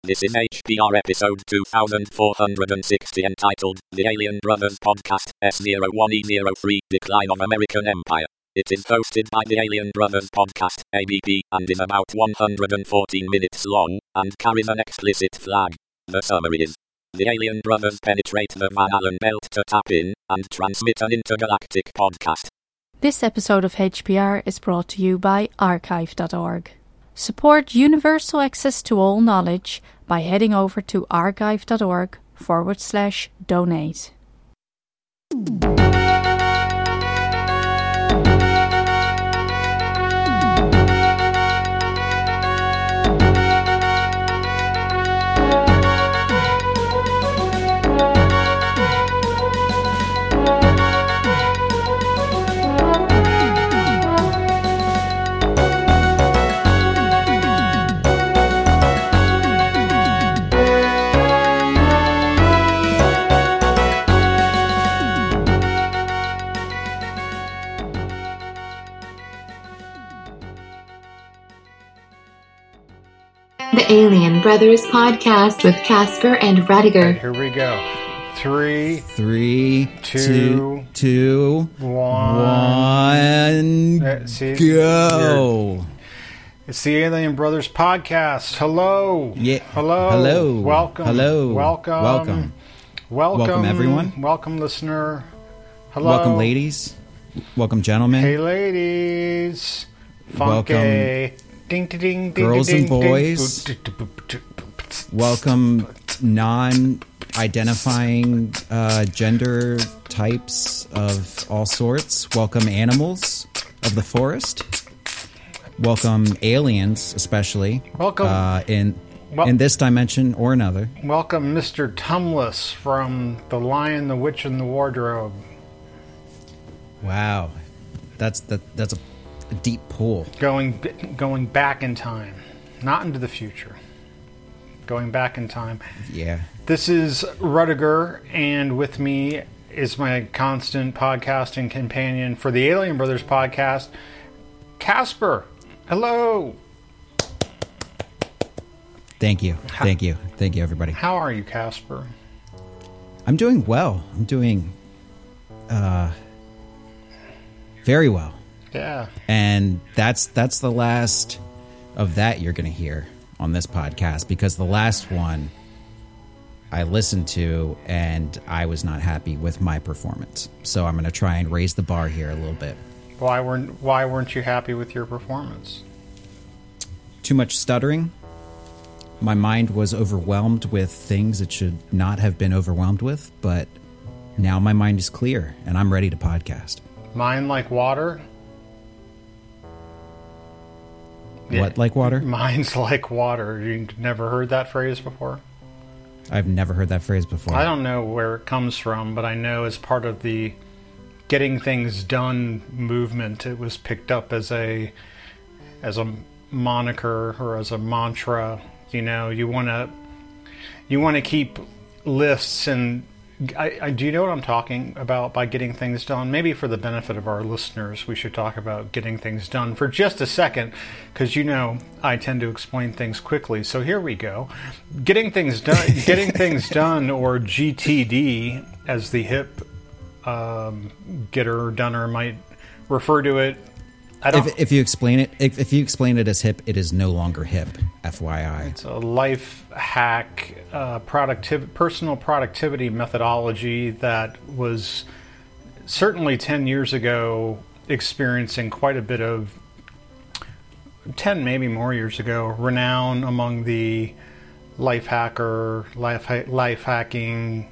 This is HPR episode 2460 entitled The Alien Brothers Podcast S01E03 Decline of American Empire. It is hosted by the Alien Brothers Podcast, ABP, and is about 114 minutes long, and carries an explicit flag. The summary is: the Alien Brothers penetrate the Van Allen belt to tap in, and transmit an intergalactic podcast. This episode of HPR is brought to you by archive.org. Support universal access to all knowledge by heading over to archive.org/donate. The Alien Brothers Podcast with Casper and Radiger. Here we go. Three, two, one. Go. It's the Alien Brothers Podcast. Hello. Yeah. Hello. Welcome. Hello. Welcome. Welcome, everyone. Welcome, listener. Hello. Welcome, ladies. Welcome, gentlemen. Hey, ladies. Funky. Welcome. Ding, ding, ding, Girls ding, and boys. ding. Welcome, non-identifying gender types of all sorts. Welcome, animals of the forest. Welcome, aliens, especially. Welcome. In this dimension or another. Welcome, Mr. Tumless from The Lion, the Witch, and the Wardrobe. Wow, that's a deep pool. Going back in time, not into the future. Going back in time. Yeah. This is Rudiger, and with me is my constant podcasting companion for the Alien Brothers Podcast, Casper. Hello. Thank you, everybody. How are you, Casper? I'm doing well. I'm doing very well. Yeah. And that's the last of that you're going to hear on this podcast, because the last one I listened to and I was not happy with my performance. So I'm going to try and raise the bar here a little bit. Why weren't you happy with your performance? Too much stuttering. My mind was overwhelmed with things it should not have been overwhelmed with, but now my mind is clear and I'm ready to podcast. Mind like water? What, like water? Mind's like water. You never heard that phrase before? I've never heard that phrase before. I don't know where it comes from, but I know as part of the getting things done movement, it was picked up as a moniker or as a mantra. You know, you want to keep lists, and do you know what I'm talking about by getting things done? Maybe for the benefit of our listeners, we should talk about getting things done for just a second, because I tend to explain things quickly. So here we go. Getting things done, or GTD, as the hip getter dunner might refer to it. If you explain it as hip, it is no longer hip. FYI, it's a life hack, personal productivity methodology that was certainly 10 years ago experiencing quite a bit of 10, maybe more years ago, renown among the life hacking,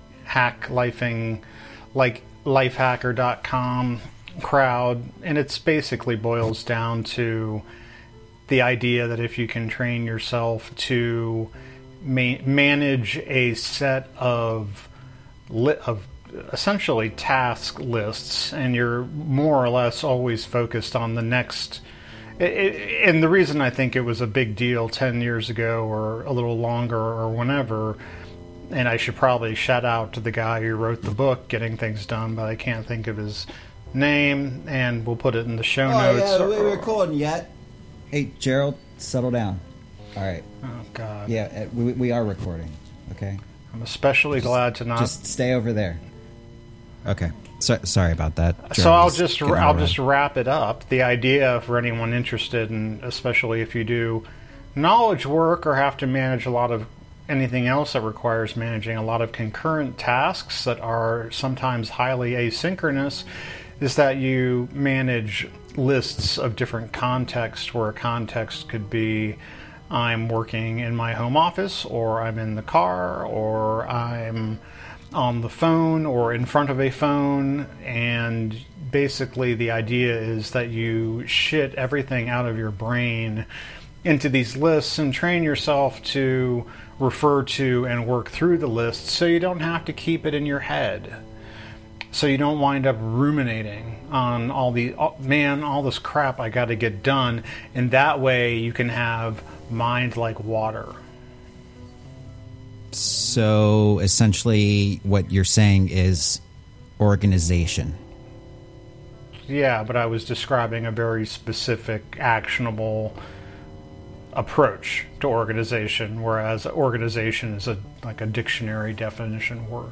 like lifehacker.com crowd, and it's basically boils down to the idea that if you can train yourself to manage a set of essentially task lists, and you're more or less always focused on the next. And the reason I think it was a big deal 10 years ago or a little longer or whenever, and I should probably shout out to the guy who wrote the book, Getting Things Done, but I can't think of his name, and we'll put it in the show notes. Yeah, we recording yet? Hey, Gerald, settle down. All right. Oh, God. Yeah, we are recording. Okay. I'm especially glad to not... Just stay over there. Okay. Sorry about that. So I'll just wrap it up. The idea for anyone interested, and especially if you do knowledge work or have to manage a lot of anything else that requires managing a lot of concurrent tasks that are sometimes highly asynchronous, is that you manage lists of different contexts, where a context could be I'm working in my home office, or I'm in the car, or I'm on the phone or in front of a phone, and basically the idea is that you shit everything out of your brain into these lists and train yourself to refer to and work through the lists so you don't have to keep it in your head. So you don't wind up ruminating on all this crap I got to get done, and that way you can have mind like water. So essentially what you're saying is organization. Yeah, but I was describing a very specific, actionable approach to organization, whereas organization is like a dictionary definition word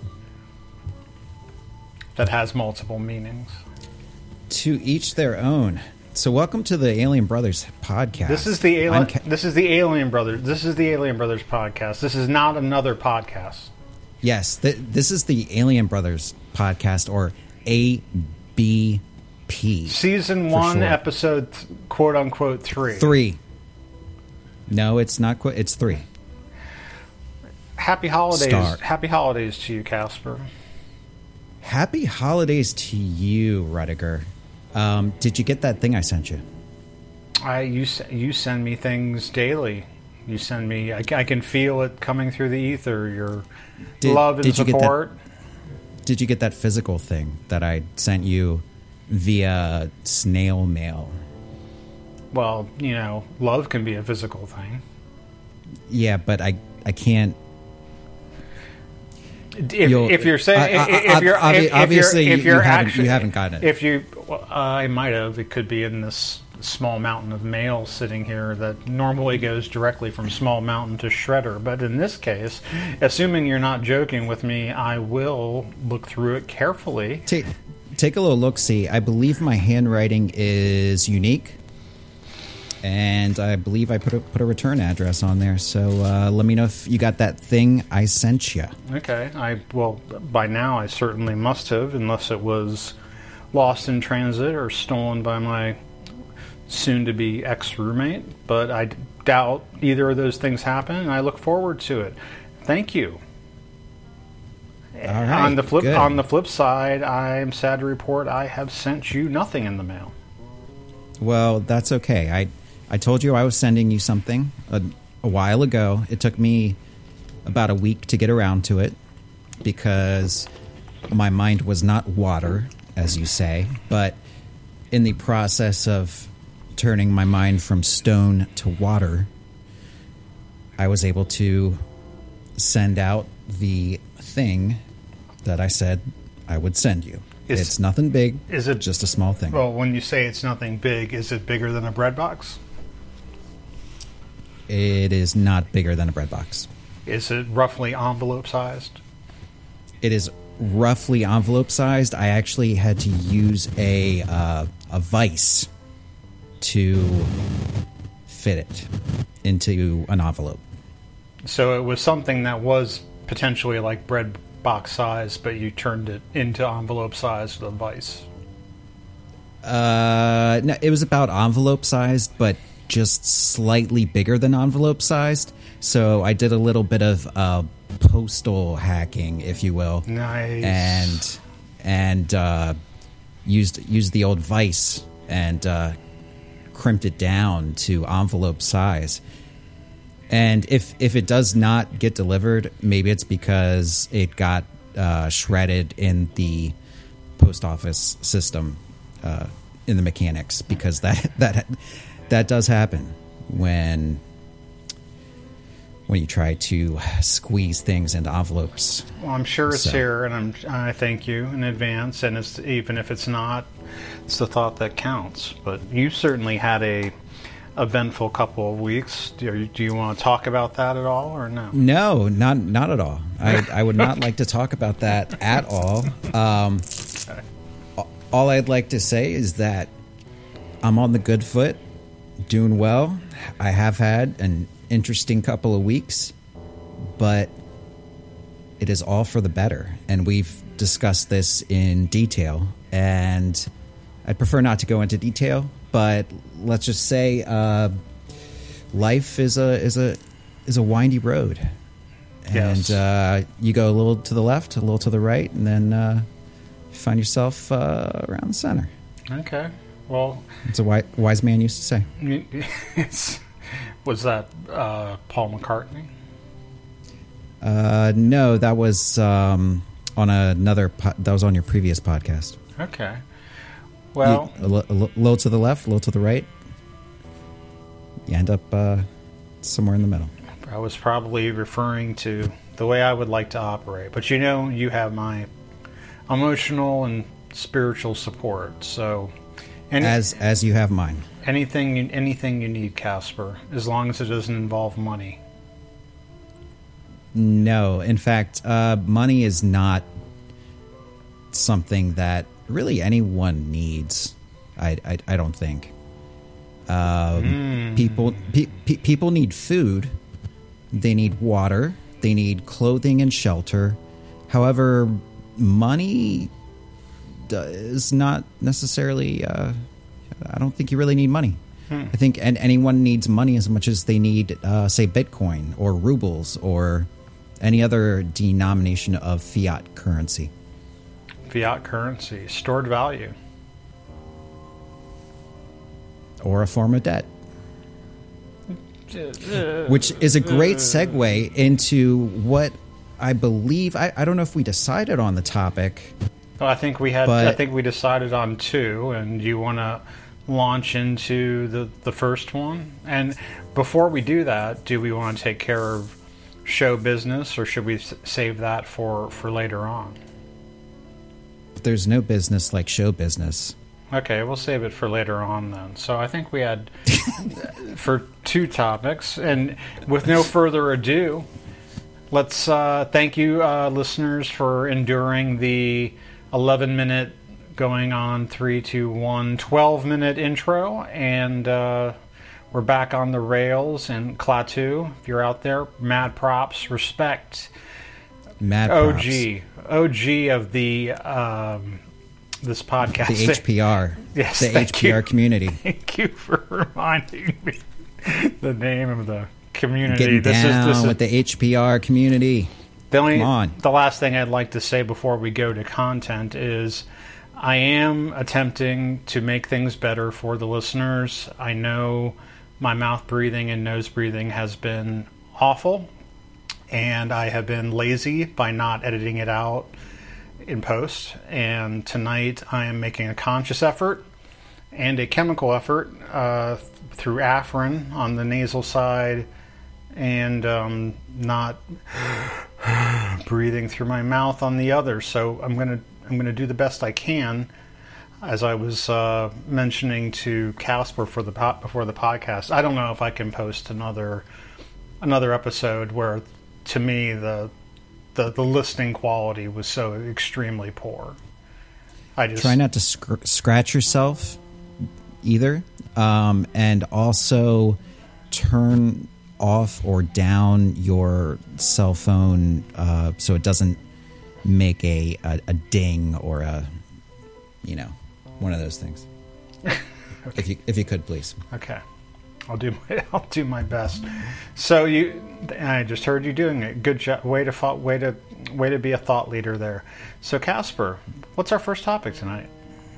that has multiple meanings. To each their own. So welcome to the Alien Brothers podcast. This is the Alien Brothers podcast. This is not another podcast. Yes, this is the Alien Brothers podcast, or ABP. Season 1, short. Episode quote unquote 3. 3. No, it's not. It's 3. Happy holidays. Happy holidays to you, Casper. Happy holidays to you, Rudiger. Did you get that thing I sent you? You send me things daily. You send me. I can feel it coming through the ether. Your love and support. Did you get that physical thing that I sent you via snail mail? Well, love can be a physical thing. Yeah, but I can't. If you're saying, obviously you haven't gotten it. I might have. It could be in this small mountain of mail sitting here that normally goes directly from Small Mountain to Shredder. But in this case, assuming you're not joking with me, I will look through it carefully. Take a little look. See, I believe my handwriting is unique, and I believe I put a return address on there. So let me know if you got that thing I sent you. Okay. By now I certainly must have, unless it was lost in transit or stolen by my soon-to-be ex-roommate. But I doubt either of those things happen, and I look forward to it. Thank you. All right, on the flip side, I am sad to report I have sent you nothing in the mail. Well, that's okay. I told you I was sending you something a while ago. It took me about a week to get around to it because my mind was not water, as you say. But in the process of turning my mind from stone to water, I was able to send out the thing that I said I would send you. It's nothing big. Is it just a small thing? Well, when you say it's nothing big, is it bigger than a bread box? It is not bigger than a bread box. Is it roughly envelope sized? It is roughly envelope sized. I actually had to use a vise to fit it into an envelope. So it was something that was potentially like bread box size, but you turned it into envelope size with a vise. No, it was about envelope sized, but just slightly bigger than envelope sized. So I did a little bit of postal hacking, if you will. Nice. And used the old vise and crimped it down to envelope size. And if it does not get delivered, maybe it's because it got shredded in the post office system, in the mechanics, because that does happen when you try to squeeze things into envelopes. Well, I'm sure it's here, and I thank you in advance. And even if it's not, it's the thought that counts. But you certainly had a eventful couple of weeks. Do you want to talk about that at all, or no? No, not at all. I would not like to talk about that at all. All I'd like to say is that I'm on the good foot, doing well. I have had an interesting couple of weeks, but it is all for the better. And we've discussed this in detail, and I'd prefer not to go into detail, but let's just say life is a windy road. Yes. And you go a little to the left, a little to the right, and then you find yourself around the center. Okay. Well, it's a wise man used to say. Was that Paul McCartney? No, that was on another. That was on your previous podcast. Okay. Well, a little to the left, a little to the right. You end up somewhere in the middle. I was probably referring to the way I would like to operate, but you have my emotional and spiritual support. So, as you have mine. Anything you need, Casper, as long as it doesn't involve money. No, in fact, money is not something that really anyone needs. I don't think. People need food. They need water. They need clothing and shelter. However, money is not necessarily. I don't think you really need money. I think anyone needs money as much as they need, say, Bitcoin or rubles or any other denomination of fiat currency. Fiat currency, stored value. Or a form of debt. Which is a great segue into what I believe... I don't know if we decided on the topic. Well, I think we decided on two, and you want to launch into the first one? And before we do that, do we want to take care of show business, or should we save that for later on? There's no business like show business. Okay, we'll save it for later on then. So I think we had for two topics, and with no further ado, let's thank you listeners for enduring the 11-minute going on 3, 2, 1 12-minute intro, and we're back on the rails. And Klaatu, if you're out there, mad props, respect. Mad props. OG of the this podcast. The HPR. Yes, the HPR community. Thank you for reminding me the name of the community. Getting down with the HPR community. Come on. The last thing I'd like to say before we go to content is I am attempting to make things better for the listeners. I know my mouth breathing and nose breathing has been awful, and I have been lazy by not editing it out in post. And tonight I am making a conscious effort and a chemical effort through Afrin on the nasal side, and not breathing through my mouth on the other. So I'm gonna do the best I can. As I was mentioning to Casper before the podcast, I don't know if I can post another episode where, to me, the listening quality was so extremely poor. I just try not to scratch yourself either, and also turn off or down your cell phone so it doesn't make a ding or a, one of those things. Okay. If you could, please. Okay, I'll do my best. So I just heard you doing it. Good job. Way to be a thought leader there. So Casper, what's our first topic tonight?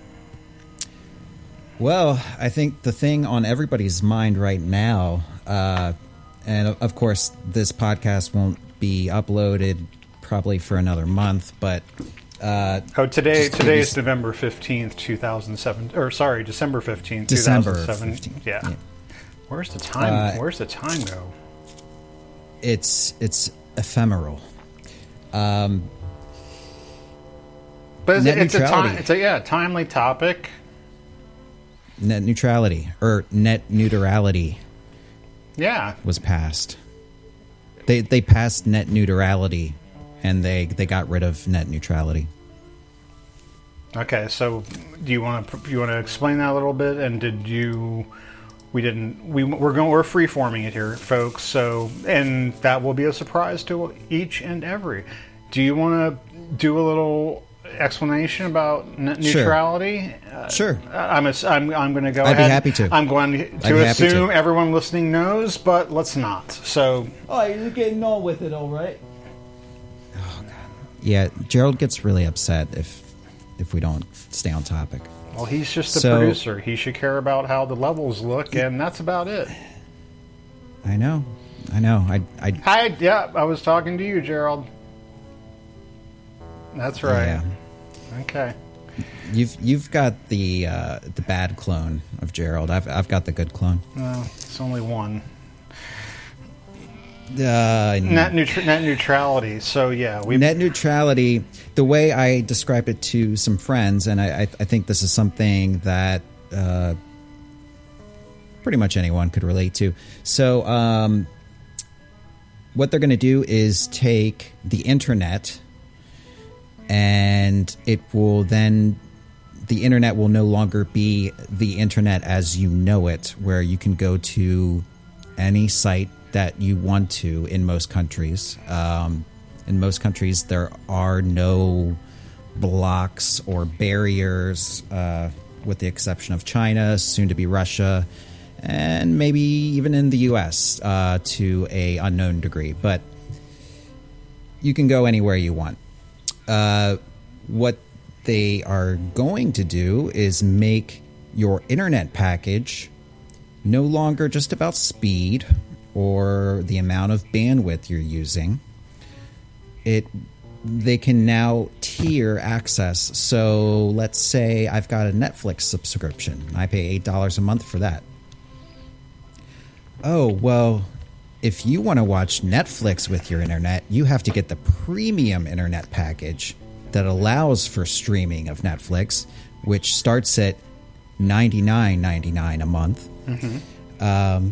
Well, I think the thing on everybody's mind right now, and of course this podcast won't be uploaded probably for another month, but today is November 15th, 2007, or sorry, December 15th, December 2007. 15th. Yeah. Where's the time? Where's the time go? It's ephemeral. But it's a timely topic. net neutrality or net neutrality. Yeah, was passed. They passed net neutrality, and they got rid of net neutrality. Okay, so do you want to explain that a little bit? And we're free forming it here, folks. So, and that will be a surprise to each and every. Do you want to do a little explanation about net neutrality? Sure. I'm going to go I'd ahead. be happy to. I'm going to assume everyone listening knows, but let's not. So. Oh, you're getting on with it, all right. Oh God. Yeah, Gerald gets really upset if we don't stay on topic. Well, he's just the producer. He should care about how the levels look, and that's about it. I know. I was talking to you, Gerald. That's right. Yeah. Okay. You've got the bad clone of Gerald. I've got the good clone. No, it's only one. Net neutrality. So yeah, net neutrality. The way I described it to some friends, and I think this is something that pretty much anyone could relate to. So what they're going to do is take the internet, and it will then. The internet will no longer be the internet as you know it, where you can go to any site that you want to in most countries. In most countries, there are no blocks or barriers, with the exception of China, soon to be Russia, and maybe even in the U.S. To a unknown degree. But you can go anywhere you want. What they are going to do is make your internet package no longer just about speed or the amount of bandwidth you're using. They can now tier access. So let's say I've got a Netflix subscription. I pay $8 a month for that. Oh, well, if you want to watch Netflix with your internet, you have to get the premium internet package that allows for streaming of Netflix, which starts at $99.99 a month. Mm-hmm.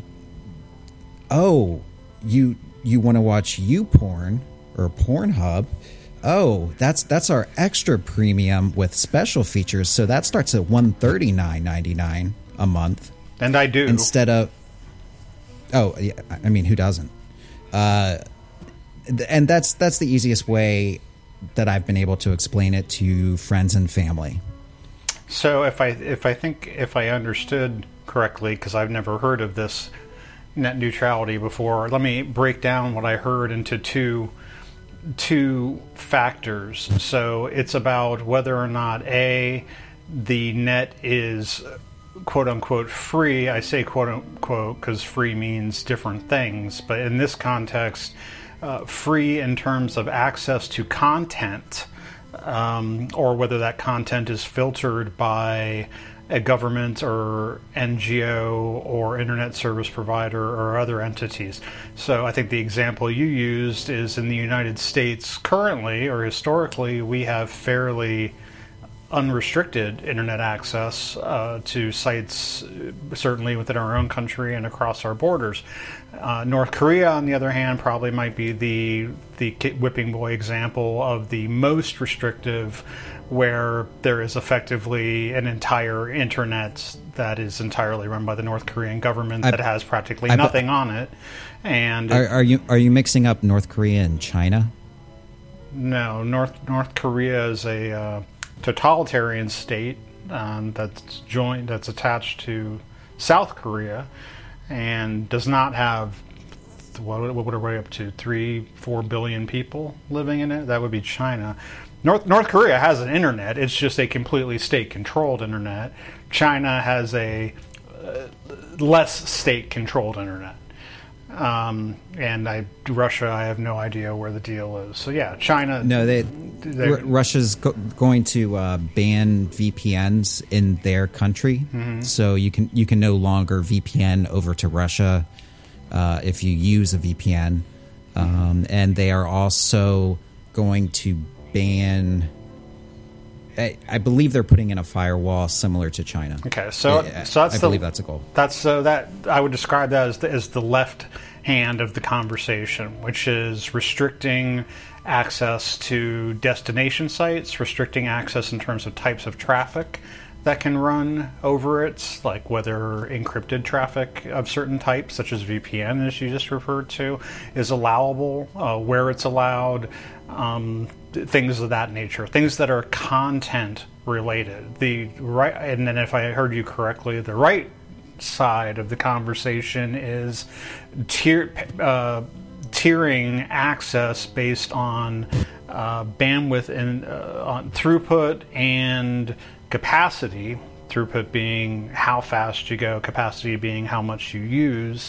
Oh, you want to watch YouPorn or Pornhub? Oh, that's our extra premium with special features. So that starts at $139.99 a month. And I do. Instead of, yeah, I mean, who doesn't? And that's the easiest way that I've been able to explain it to friends and family. So if I understood correctly, because I've never heard of this net neutrality before, let me break down what I heard into two factors. So it's about whether or not the net is quote unquote free. I say quote unquote because free means different things, but in this context, free in terms of access to content, or whether that content is filtered by a government or NGO or internet service provider or other entities. So I think the example you used is in the United States currently or historically, we have fairly unrestricted internet access to sites, certainly within our own country and across our borders. North Korea, on the other hand, probably might be the whipping boy example of the most restrictive, where there is effectively an entire internet that is entirely run by the North Korean government that has practically nothing on it. And are you mixing up North Korea and China? No, North Korea is a totalitarian state that's attached to South Korea and does not have what are we up to 3-4 billion people living in it. That would be China. North Korea has an internet. It's just a completely state-controlled internet. China has a less state-controlled internet. And Russia, I have no idea where the deal is. So yeah, China. No, Russia's going to ban VPNs in their country. Mm-hmm. So you can no longer VPN over to Russia if you use a VPN, and they are also going to ban I believe they're putting in a firewall similar to China. Okay, so I believe that's a goal. That I would describe that as the left hand of the conversation, which is restricting access to destination sites, restricting access in terms of types of traffic that can run over it, like whether encrypted traffic of certain types, such as VPN, as you just referred to, is allowable, where it's allowed, things of that nature, things that are content related. The right, and then if I heard you correctly, the right side of the conversation is tiering access based on bandwidth and on throughput and capacity. Throughput being how fast you go, capacity being how much you use.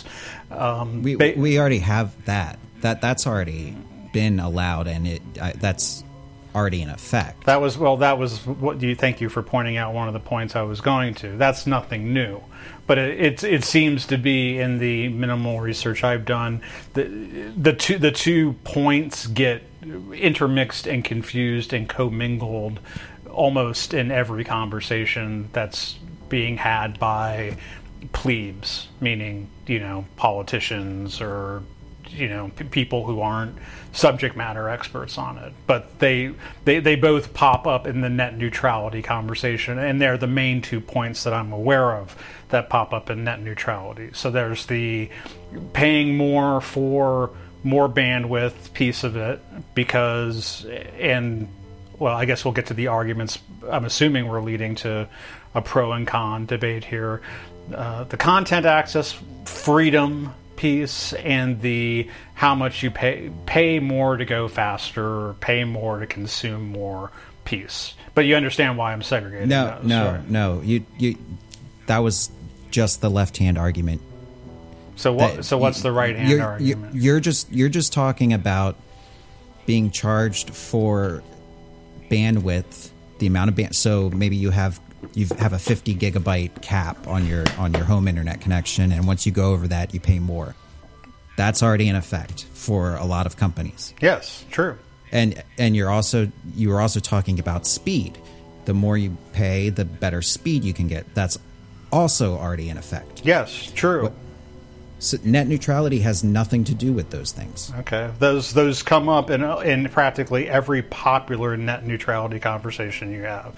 We already have that. That's already been allowed, and that's already in effect. That was what do you thank you for pointing out one of the points I was going to. That's nothing new, but it seems to be, in the minimal research I've done, the two points get intermixed and confused and commingled almost in every conversation that's being had by plebes, meaning, politicians or, people who aren't subject matter experts on it. But they both pop up in the net neutrality conversation, and they're the main 2 points that I'm aware of that pop up in net neutrality. So there's the paying more for more bandwidth piece of it, because, and well, I guess we'll get to the arguments. I'm assuming we're leading to a pro and con debate here. The content access freedom piece and the how much you pay more to go faster, pay more to consume more piece. But you understand why I'm segregating those, right? No. You that was just the left-hand argument. So what's the right-hand argument? You're just talking about being charged for bandwidth, the amount of band. So maybe you have a 50 gigabyte cap on your home internet connection, and once you go over that, you pay more. That's already in effect for a lot of companies. Yes, true. And you were also talking about speed. The more you pay, the better speed you can get. That's also already in effect. Yes, true. So net neutrality has nothing to do with those things. Okay, those come up in practically every popular net neutrality conversation you have.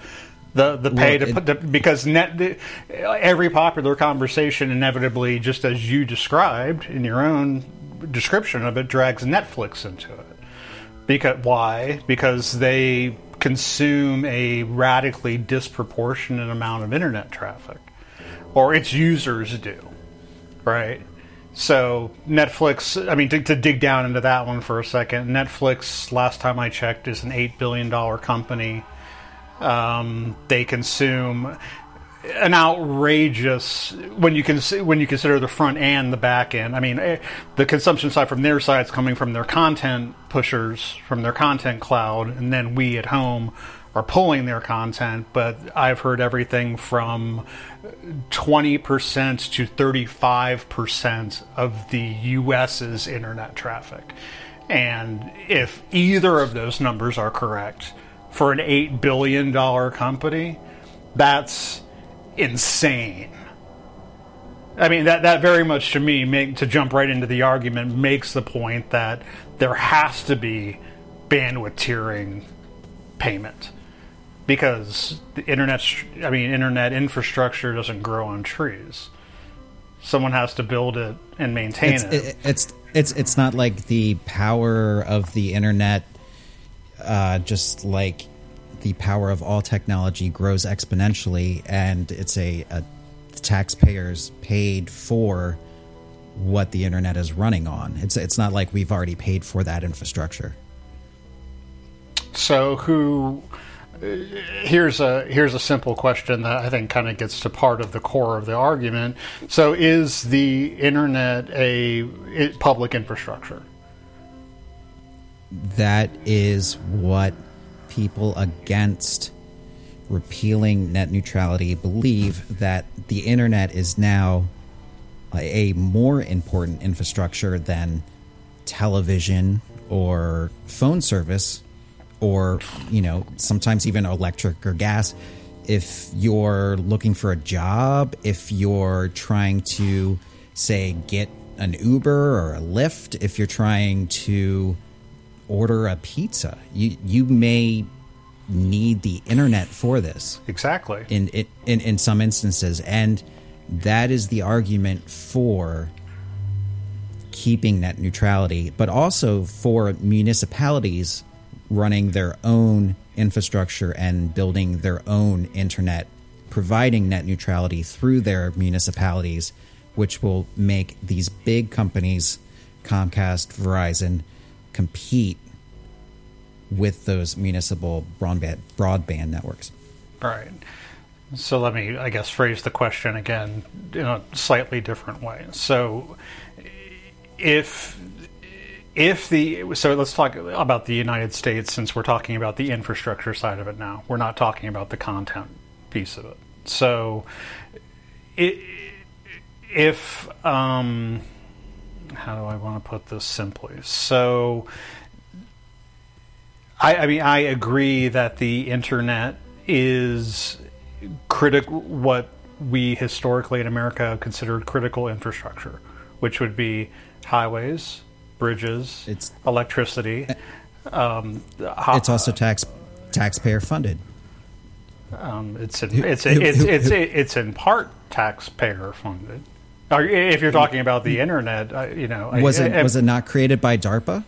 Because every popular conversation inevitably, just as you described in your own description of it, drags Netflix into it. Why? Because they consume a radically disproportionate amount of internet traffic, or its users do, right? So Netflix, I mean, to dig down into that one for a second, Netflix, last time I checked, is an $8 billion company. They consume an outrageous, when you consider the front and the back end. I mean, the consumption side from their side is coming from their content pushers, from their content cloud, and then we at home are pulling their content. But I've heard everything from 20% to 35% of the U.S.'s internet traffic. And if either of those numbers are correct, for an $8 billion company, that's insane. I mean, that very much, to me, to jump right into the argument, makes the point that there has to be bandwidth tiering payment, because the internet infrastructure doesn't grow on trees. Someone has to build it and maintain it. It's not like the power of the internet, just like the power of all technology, grows exponentially, and it's a taxpayers paid for what the internet is running on. It's not like we've already paid for that infrastructure. So here's a simple question that I think kind of gets to part of the core of the argument. So is the internet a public infrastructure? That is what people against repealing net neutrality believe, that the internet is now a more important infrastructure than television or phone service or, sometimes even electric or gas. If you're looking for a job, if you're trying to, say, get an Uber or a Lyft, if you're trying to order a pizza, you may need the internet for this. Exactly. In some instances. And that is the argument for keeping net neutrality, but also for municipalities running their own infrastructure and building their own internet, providing net neutrality through their municipalities, which will make these big companies, Comcast, Verizon, compete with those municipal broadband networks. Right. So let me, I guess, phrase the question again in a slightly different way. So so let's talk about the United States, since we're talking about the infrastructure side of it now. We're not talking about the content piece of it. So if how do I want to put this simply? So I agree that the internet is what we historically in America have considered critical infrastructure, which would be highways, bridges, electricity. It's also taxpayer funded. It's in part taxpayer funded. If you're talking about the internet, was it not created by DARPA?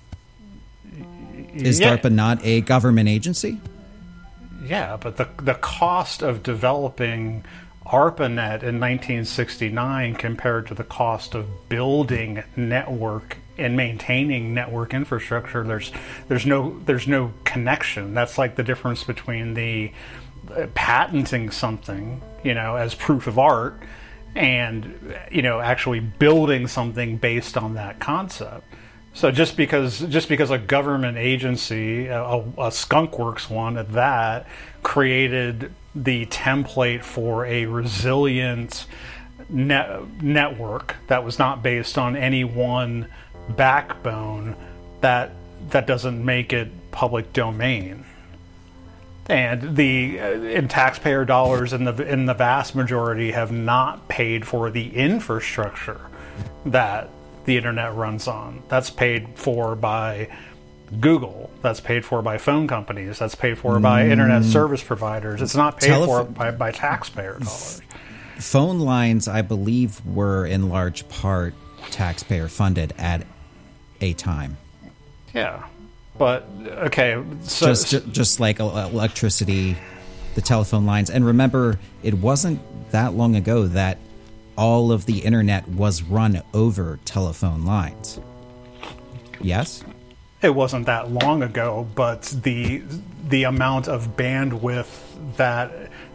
Is DARPA not a government agency? Yeah, but the cost of developing ARPANET in 1969 compared to the cost of building network and maintaining network infrastructure, there's no connection. That's like the difference between the patenting something, as proof of art, and actually building something based on that concept. So just because a government agency, a skunkworks one at that, created the template for a resilient network that was not based on any one backbone, that doesn't make it public domain. And in taxpayer dollars, in the vast majority, have not paid for the infrastructure that the internet runs on. That's paid for by Google. That's paid for by phone companies. That's paid for by internet service providers. It's not paid for by taxpayer dollars. Phone lines, I believe, were in large part taxpayer funded at a time. Yeah, but okay, so just like electricity, the telephone lines, and remember, it wasn't that long ago that all of the internet was run over telephone lines. Yes? It wasn't that long ago, but the amount of bandwidth that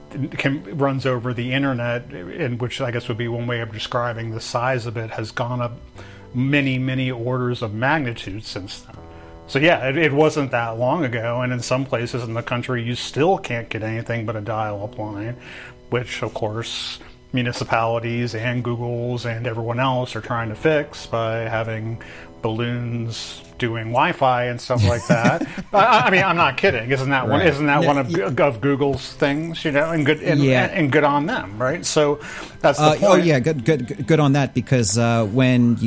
runs over the internet, in which I guess would be one way of describing the size of it, has gone up many, many orders of magnitude since then. So yeah, it wasn't that long ago, and in some places in the country you still can't get anything but a dial-up line, which of course municipalities and Google's and everyone else are trying to fix by having balloons doing Wi-Fi and stuff like that. I mean, I'm not kidding. Isn't that one? Isn't that one of Google's things? And good on them, right? So that's the point. Oh yeah, good on that, because when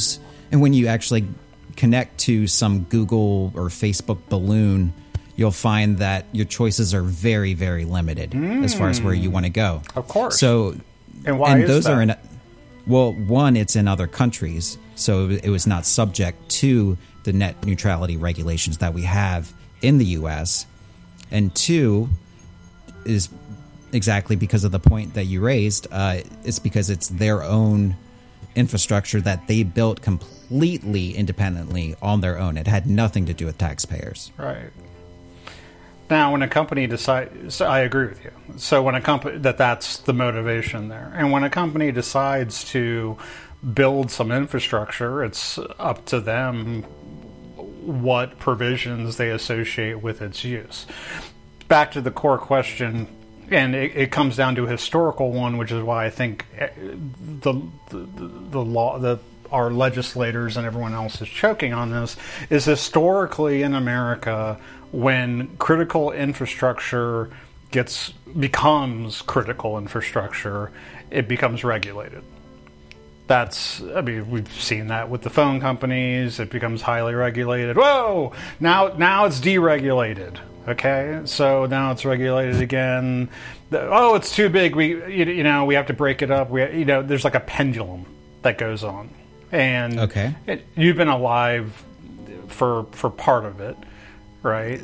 you actually connect to some Google or Facebook balloon, you'll find that your choices are very, very limited as far as where you want to go. Of course. So, and why is those that? One, it's in other countries, so it was not subject to the net neutrality regulations that we have in the U.S. And two is exactly because of the point that you raised. It's because it's their own infrastructure that they built completely independently on their own. It had nothing to do with taxpayers. Right. Now, when a company decides, so I agree with you. So when a company, that's the motivation there. And when a company decides to build some infrastructure, it's up to them what provisions they associate with its use. Back to the core question, and it comes down to a historical one, which is why I think the law, our legislators and everyone else is choking on this, is historically in America, when critical infrastructure becomes critical infrastructure, it becomes regulated. We've seen that with the phone companies. It becomes highly regulated. Whoa! Now it's deregulated. Okay, so now it's regulated again. It's too big. We have to break it up. There's like a pendulum that goes on. And okay, you've been alive for part of it, right?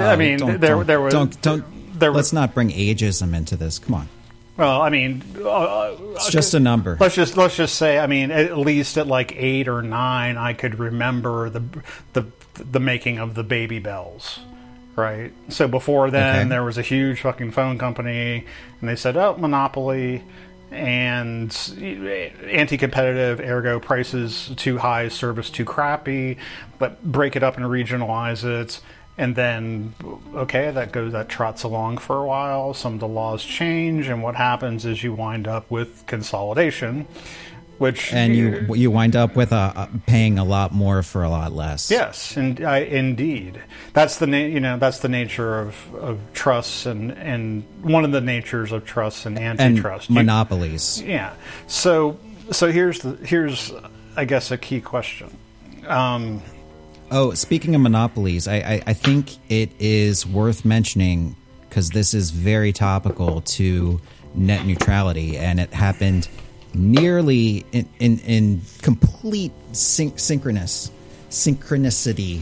Let's not bring ageism into this. Come on. Well, it's just a number. Let's just say, at least at like 8 or 9, I could remember the making of the Baby Bells, right? So before then, there was a huge fucking phone company, and they said, "Oh, monopoly and anti-competitive, ergo prices too high, service too crappy, but break it up and regionalize it." And then, that trots along for a while. Some of the laws change, and what happens is you wind up with consolidation, you wind up with paying a lot more for a lot less. Yes, indeed. That's the nature of trusts, and one of the natures of trusts and antitrust and monopolies. Yeah. So here's I guess a key question. Speaking of monopolies, I think it is worth mentioning, because this is very topical to net neutrality, and it happened nearly in complete synchronicity.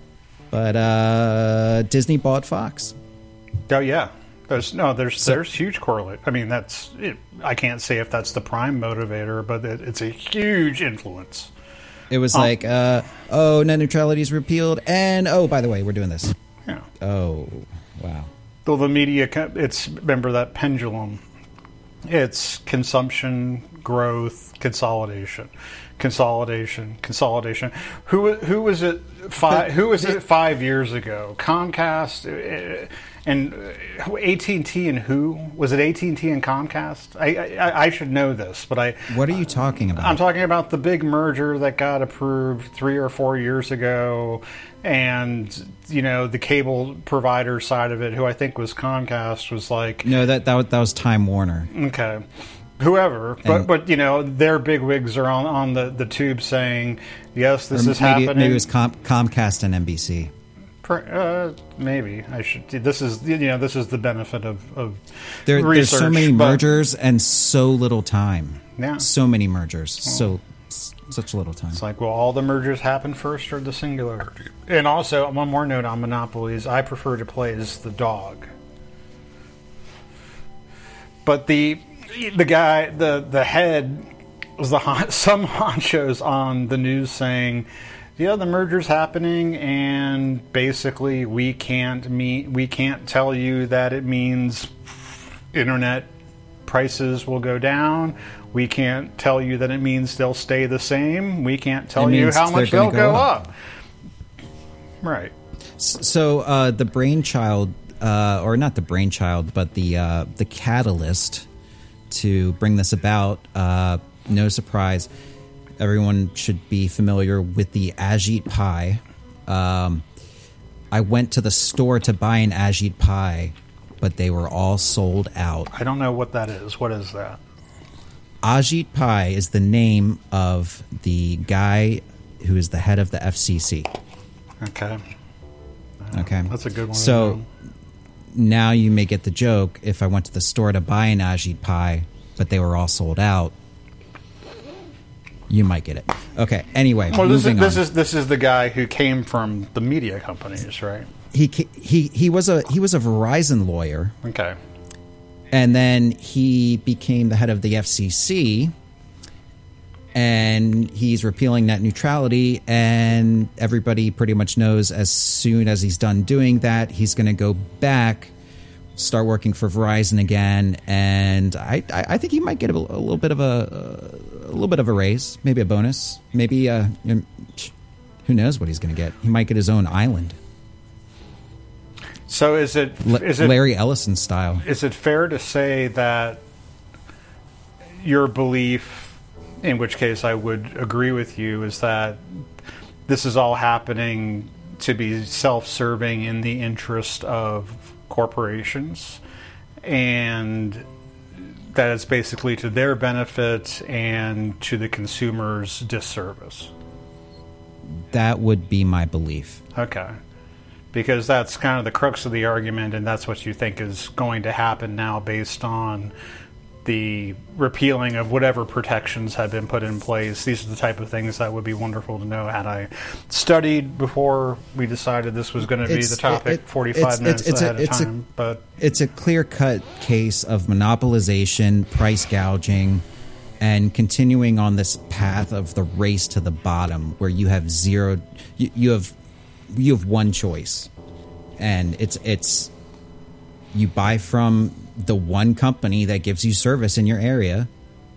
But Disney bought Fox. Oh yeah, there's huge correlate. That's it. I can't say if that's the prime motivator, but it's a huge influence. It was like, net neutrality is repealed, and by the way, we're doing this. Yeah. Oh, wow. Though the media, remember that pendulum. It's consumption, growth, consolidation. Who was it? 5 years ago? Comcast and AT&T, and who was it? AT&T and Comcast. I should know this, but What are you talking about? I'm talking about the big merger that got approved 3 or 4 years ago, and the cable provider side of it, who I think was Comcast, was like, no, that was Time Warner. Okay. Whoever, but their bigwigs are on the tube saying, yes, this is happening. Maybe it was Comcast and NBC. Maybe I should. This is the benefit of there's research, so many mergers and so little time. Yeah, so many mergers, such little time. It's like, well, all the mergers happen first, or the singular. And also, one more note on monopolies: I prefer to play as the dog, but the guy, the head, was some honchos on the news saying, the merger's happening, and basically we can't tell you that it means internet prices will go down. We can't tell you that it means they'll stay the same. We can't tell you how much they'll go up. Right. So the brainchild, or not the brainchild, but the catalyst to bring this about, no surprise, everyone should be familiar with the Ajit pie. I went to the store to buy an Ajit pie, but they were all sold out. I don't know what that is. What is that? Ajit Pai is the name of the guy who is the head of the FCC. Okay. Okay. That's a good one. So now you may get the joke. If I went to the store to buy an Ajit Pai, but they were all sold out, you might get it. Okay. Anyway, moving on. This is the guy who came from the media companies, right? He was a Verizon lawyer. Okay. And then he became the head of the FCC, and he's repealing net neutrality, and everybody pretty much knows as soon as he's done doing that, he's going to go back, start working for Verizon again, and I think he might get a little bit of a raise, maybe a bonus, maybe who knows what he's going to get. He might get his own island. So is it Larry Ellison style? Is it fair to say that your belief, in which case I would agree with you, is that this is all happening to be self-serving in the interest of corporations, and that it's basically to their benefit and to the consumer's disservice. That would be my belief. Okay. Because that's kind of the crux of the argument, and that's what you think is going to happen now based on the repealing of whatever protections have been put in place. These are the type of things that would be wonderful to know had I studied before we decided this was going to be the topic 45 minutes ahead of time. But it's a clear-cut case of monopolization, price gouging, and continuing on this path of the race to the bottom, where you have zero. You have one choice, and it's you buy from the one company that gives you service in your area,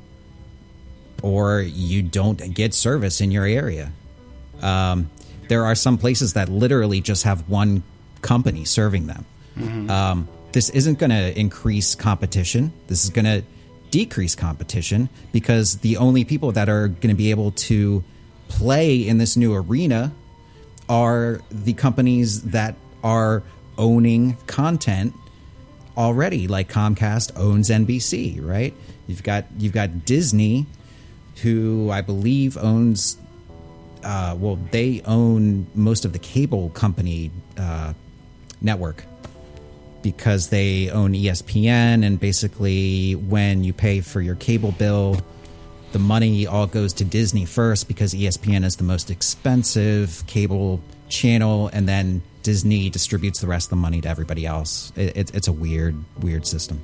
or you don't get service in your area. There are some places that literally just have one company serving them. Mm-hmm. This isn't going to increase competition. This is going to decrease competition, because the only people that are going to be able to play in this new arena are the companies that are owning content already. Like Comcast owns NBC, right? You've got Disney, who I believe owns they own most of the cable company network, because they own ESPN, and basically when you pay for your cable bill, the money all goes to Disney first, because ESPN is the most expensive cable channel, and then Disney distributes the rest of the money to everybody else. It's a weird system.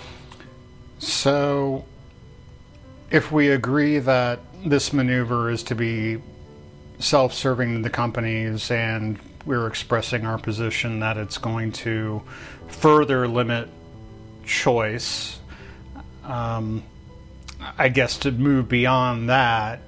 So, if we agree that this maneuver is to be self-serving to the companies, and we're expressing our position that it's going to further limit choice, I guess to move beyond that,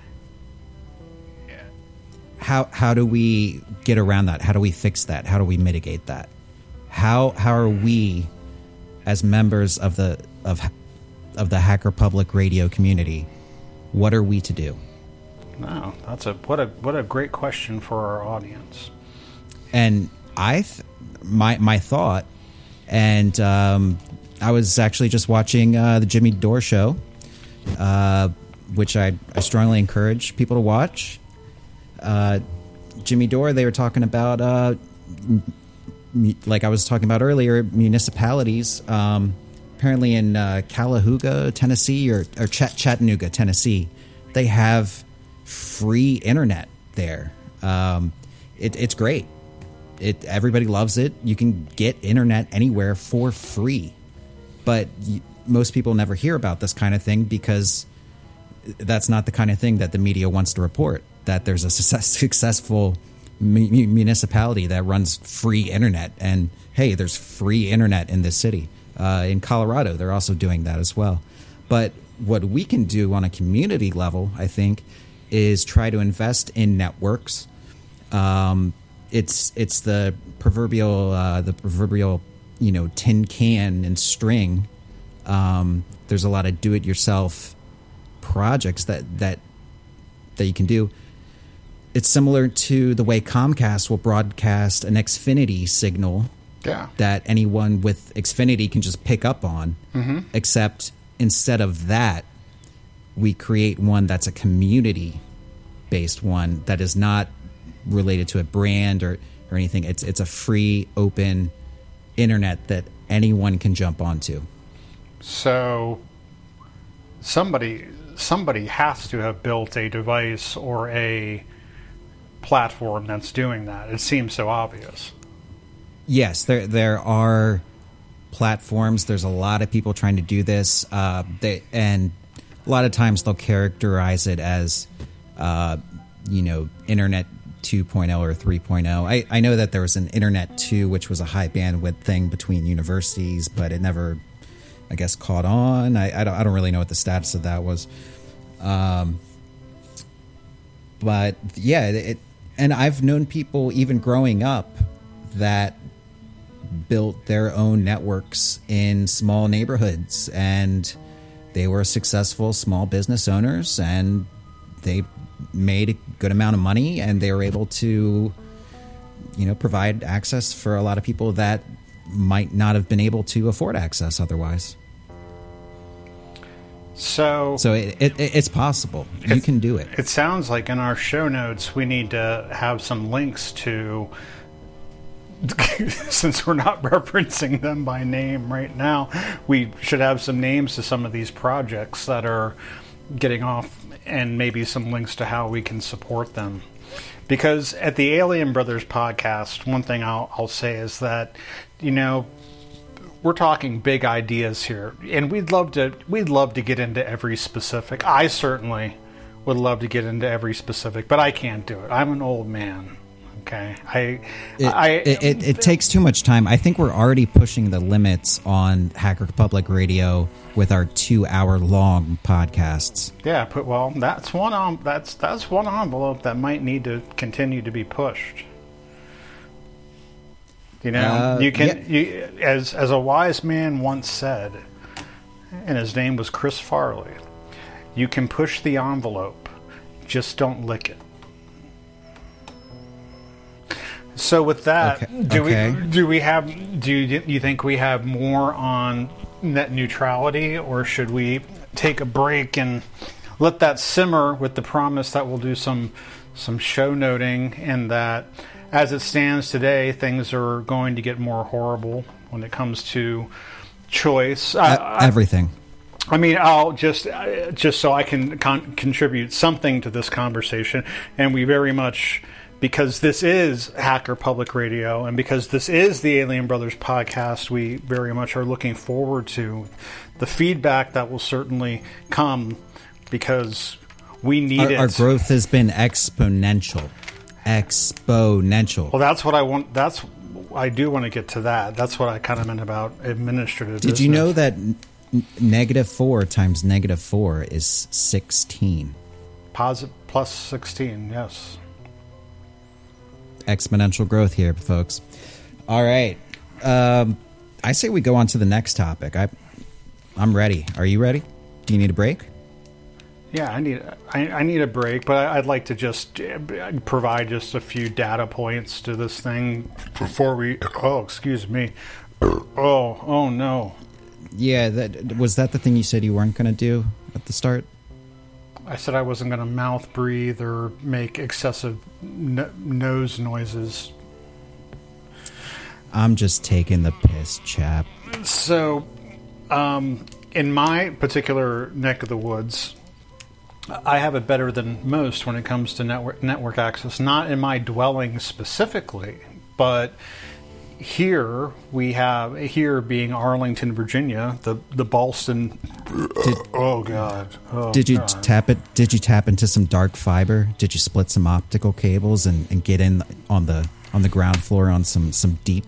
how do we get around that? How do we fix that? How do we mitigate that? How are we, as members of the Hacker Public Radio community, what are we to do? No, that's what a great question for our audience. And my thought, and I was actually just watching the Jimmy Dore show, which I strongly encourage people to watch. Jimmy Dore, they were talking about, like I was talking about earlier, municipalities. Apparently in Calahoga, Tennessee, or Chattanooga, Tennessee, they have free internet there. It's great. Everybody loves it. You can get internet anywhere for free. But most people never hear about this kind of thing, because that's not the kind of thing that the media wants to report, that there's a successful municipality that runs free internet. And, hey, there's free internet in this city. In Colorado, they're also doing that as well. But what we can do on a community level, I think, is try to invest in networks. It's the proverbial tin can and string. There's a lot of do-it-yourself projects that you can do. It's similar to the way Comcast will broadcast an Xfinity signal that anyone with Xfinity can just pick up on. Mm-hmm. Except instead of that, we create one that's a community-based one that is not related to a brand or anything. It's a free, open internet that anyone can jump onto. So somebody has to have built a device or a platform that's doing that. It seems so obvious. Yes, there are platforms. There's a lot of people trying to do this. And a lot of times they'll characterize it as, Internet 2.0 or 3.0. I know that there was an Internet 2, which was a high bandwidth thing between universities, but it never, I guess, caught on. I don't really know what the status of that was. But yeah, and I've known people even growing up that built their own networks in small neighborhoods, and they were successful small business owners, and they made a good amount of money, and they were able to provide access for a lot of people that might not have been able to afford access otherwise. So it's possible. You can do it. It sounds like in our show notes we need to have some links to, since we're not referencing them by name right now, we should have some names to some of these projects that are getting off, and maybe some links to how we can support them. Because at the Alien Brothers podcast, one thing I'll say is that, we're talking big ideas here, and we'd love to get into every specific. I certainly would love to get into every specific, but I can't do it. I'm an old man. Okay, it takes too much time. I think we're already pushing the limits on Hacker Public Radio with our 2-hour long podcasts. Yeah, well, that's one envelope that might need to continue to be pushed. As a wise man once said, and his name was Chris Farley, you can push the envelope, just don't lick it. So with that, do you think we have more on net neutrality, or should we take a break and let that simmer with the promise that we'll do some show noting, and that as it stands today, things are going to get more horrible when it comes to choice. Everything. I'll just so I can contribute something to this conversation, and we very much, because this is Hacker Public Radio, and because this is the Alien Brothers podcast, we very much are looking forward to the feedback that will certainly come, because we need it. Our growth has been exponential. Well, that's what I want. I do want to get to that. That's what I kind of meant about administrative Did business. you know that -4 times -4 is 16? Plus 16, yes. Exponential growth here, folks. All right. I say we go on to the next topic. I'm ready. Are you ready? Do you need a break? Yeah, I need a break, but I'd like to just provide just a few data points to this thing before we. Oh, excuse me. Oh no. Yeah, was that the thing you said you weren't going to do at the start? I said I wasn't going to mouth breathe or make excessive nose noises. I'm just taking the piss, chap. So, in my particular neck of the woods, I have it better than most when it comes to network access. Not in my dwelling specifically, but here being Arlington, Virginia, the Ballston. Oh God! Did you tap it? Did you tap into some dark fiber? Did you split some optical cables and get in on the ground floor on some deep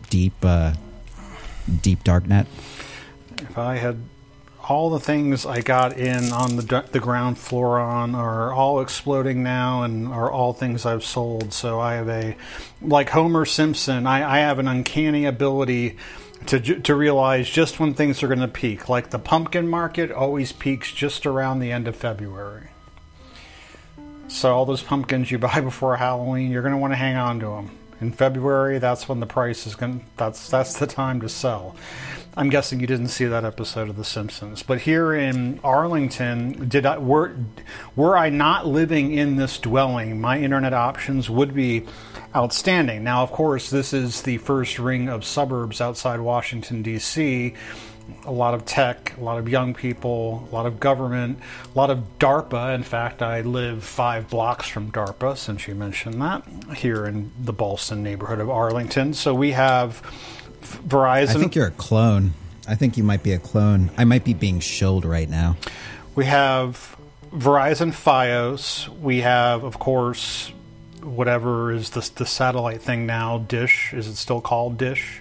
dark net? If I had. All the things I got in on the ground floor on are all exploding now, and are all things I've sold. So I have like Homer Simpson, I have an uncanny ability to realize just when things are going to peak. Like the pumpkin market always peaks just around the end of February. So all those pumpkins you buy before Halloween, you're going to want to hang on to them. In February, that's when the price is going. That's the time to sell. I'm guessing you didn't see that episode of The Simpsons. But here in Arlington, were I not living in this dwelling, my internet options would be outstanding. Now, of course, this is the first ring of suburbs outside Washington, D.C., a lot of tech, a lot of young people, a lot of government, a lot of DARPA. In fact, I live 5 blocks from DARPA, since you mentioned that, here in the Ballston neighborhood of Arlington. So we have Verizon. I think you're a clone. I think you might be a clone. I might be being shilled right now. We have Verizon Fios. We have, of course, whatever is the satellite thing now, Dish. Is it still called Dish?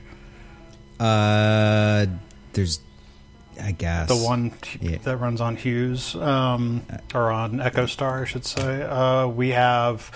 There's, I guess, the one that runs on Hughes, or on EchoStar, I should say. We have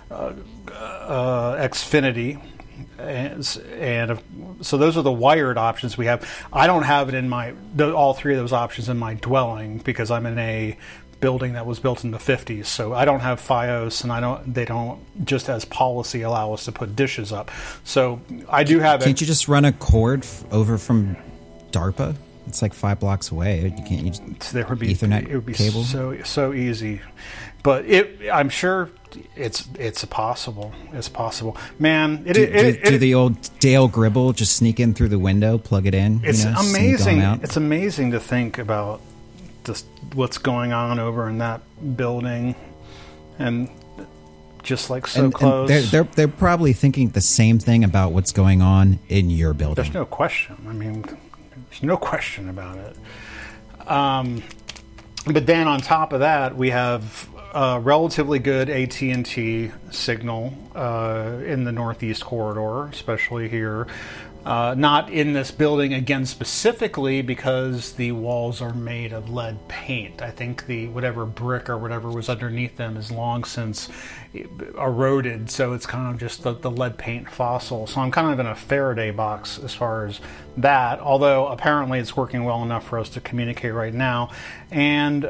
Xfinity, and so those are the wired options we have. I don't have it in all 3 of those options in my dwelling, because I'm in a building that was built in the 50s. So I don't have FiOS, and they don't just as policy allow us to put dishes up. So I do have Can't you just run a cord over from DARPA? It's like 5 blocks away. You can't use there would be Ethernet it would be cable? so easy. But I'm sure it's possible. It's possible. Man, do the old Dale Gribble just sneak in through the window, plug it in? It's sneak amazing. on out? It's amazing to think about just what's going on over in that building, and just like close. And they're probably thinking the same thing about what's going on in your building. There's no question. I mean, there's no question about it. But then on top of that, we have a relatively good AT&T signal in the Northeast corridor, especially here. Not in this building, again, specifically because the walls are made of lead paint. I think the whatever brick or whatever was underneath them is long since eroded, so it's kind of just the lead paint fossil. So I'm kind of in a Faraday box as far as that, although apparently it's working well enough for us to communicate right now. And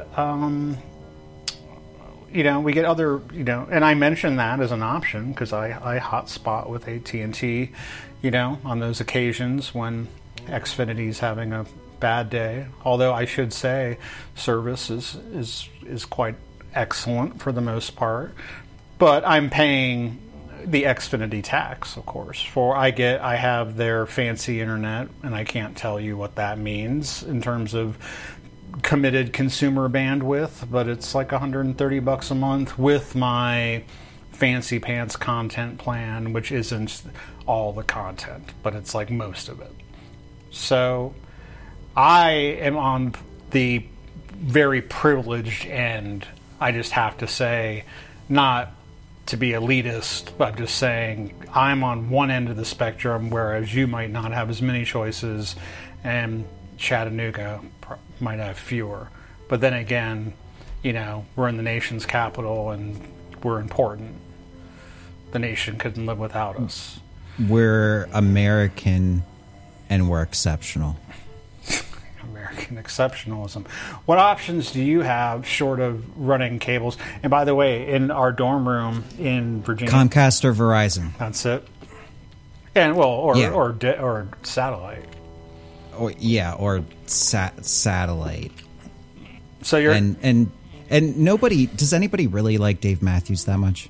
we get other, and I mentioned that as an option because I hotspot with AT&T, on those occasions when Xfinity's having a bad day. Although I should say service is quite excellent for the most part. But I'm paying the Xfinity tax, of course. I have their fancy internet, and I can't tell you what that means in terms of committed consumer bandwidth, but it's like $130 a month with my fancy pants content plan, which isn't all the content, but it's like most of it. So I am on the very privileged end. I just have to say, not to be elitist, but I'm just saying I'm on one end of the spectrum, whereas you might not have as many choices, and Chattanooga might have fewer. But then again, we're in the nation's capital and we're important. The nation couldn't live without us. We're American and we're exceptional. American exceptionalism. What options do you have short of running cables? And by the way, in our dorm room in Virginia, Comcast or Verizon. That's it. And or satellite. Or satellite. So you're and nobody, does anybody really like Dave Matthews that much?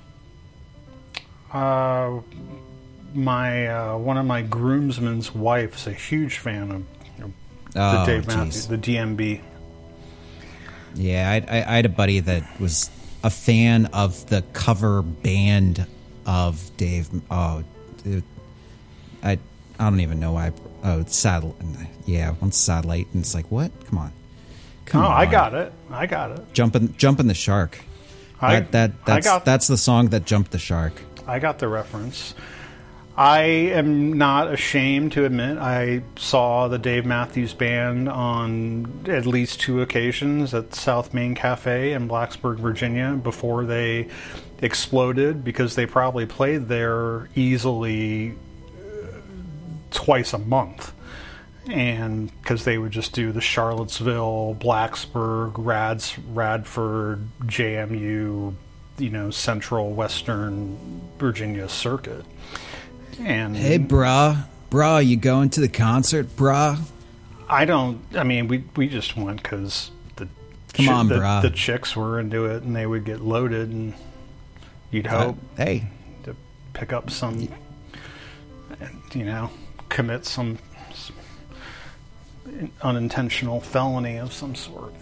One of my groomsmen's wife is a huge fan of the Dave Matthews, the DMB. Yeah, I had a buddy that was a fan of the cover band of Dave. Oh, dude, I don't even know why. Oh, satellite. Yeah, on satellite, and it's like, what? Come on. I got it. Jumping the shark. That's the song that jumped the shark. I got the reference. I am not ashamed to admit I saw the Dave Matthews Band on at least 2 occasions at South Main Cafe in Blacksburg, Virginia, before they exploded, because they probably played there easily twice a month. And because they would just do the Charlottesville, Blacksburg, Radford, JMU, Central Western Virginia circuit. And hey, brah, you going to the concert, brah? We just went because the chicks were into it, and they would get loaded, and you'd hope to pick up some, commit some unintentional felony of some sort,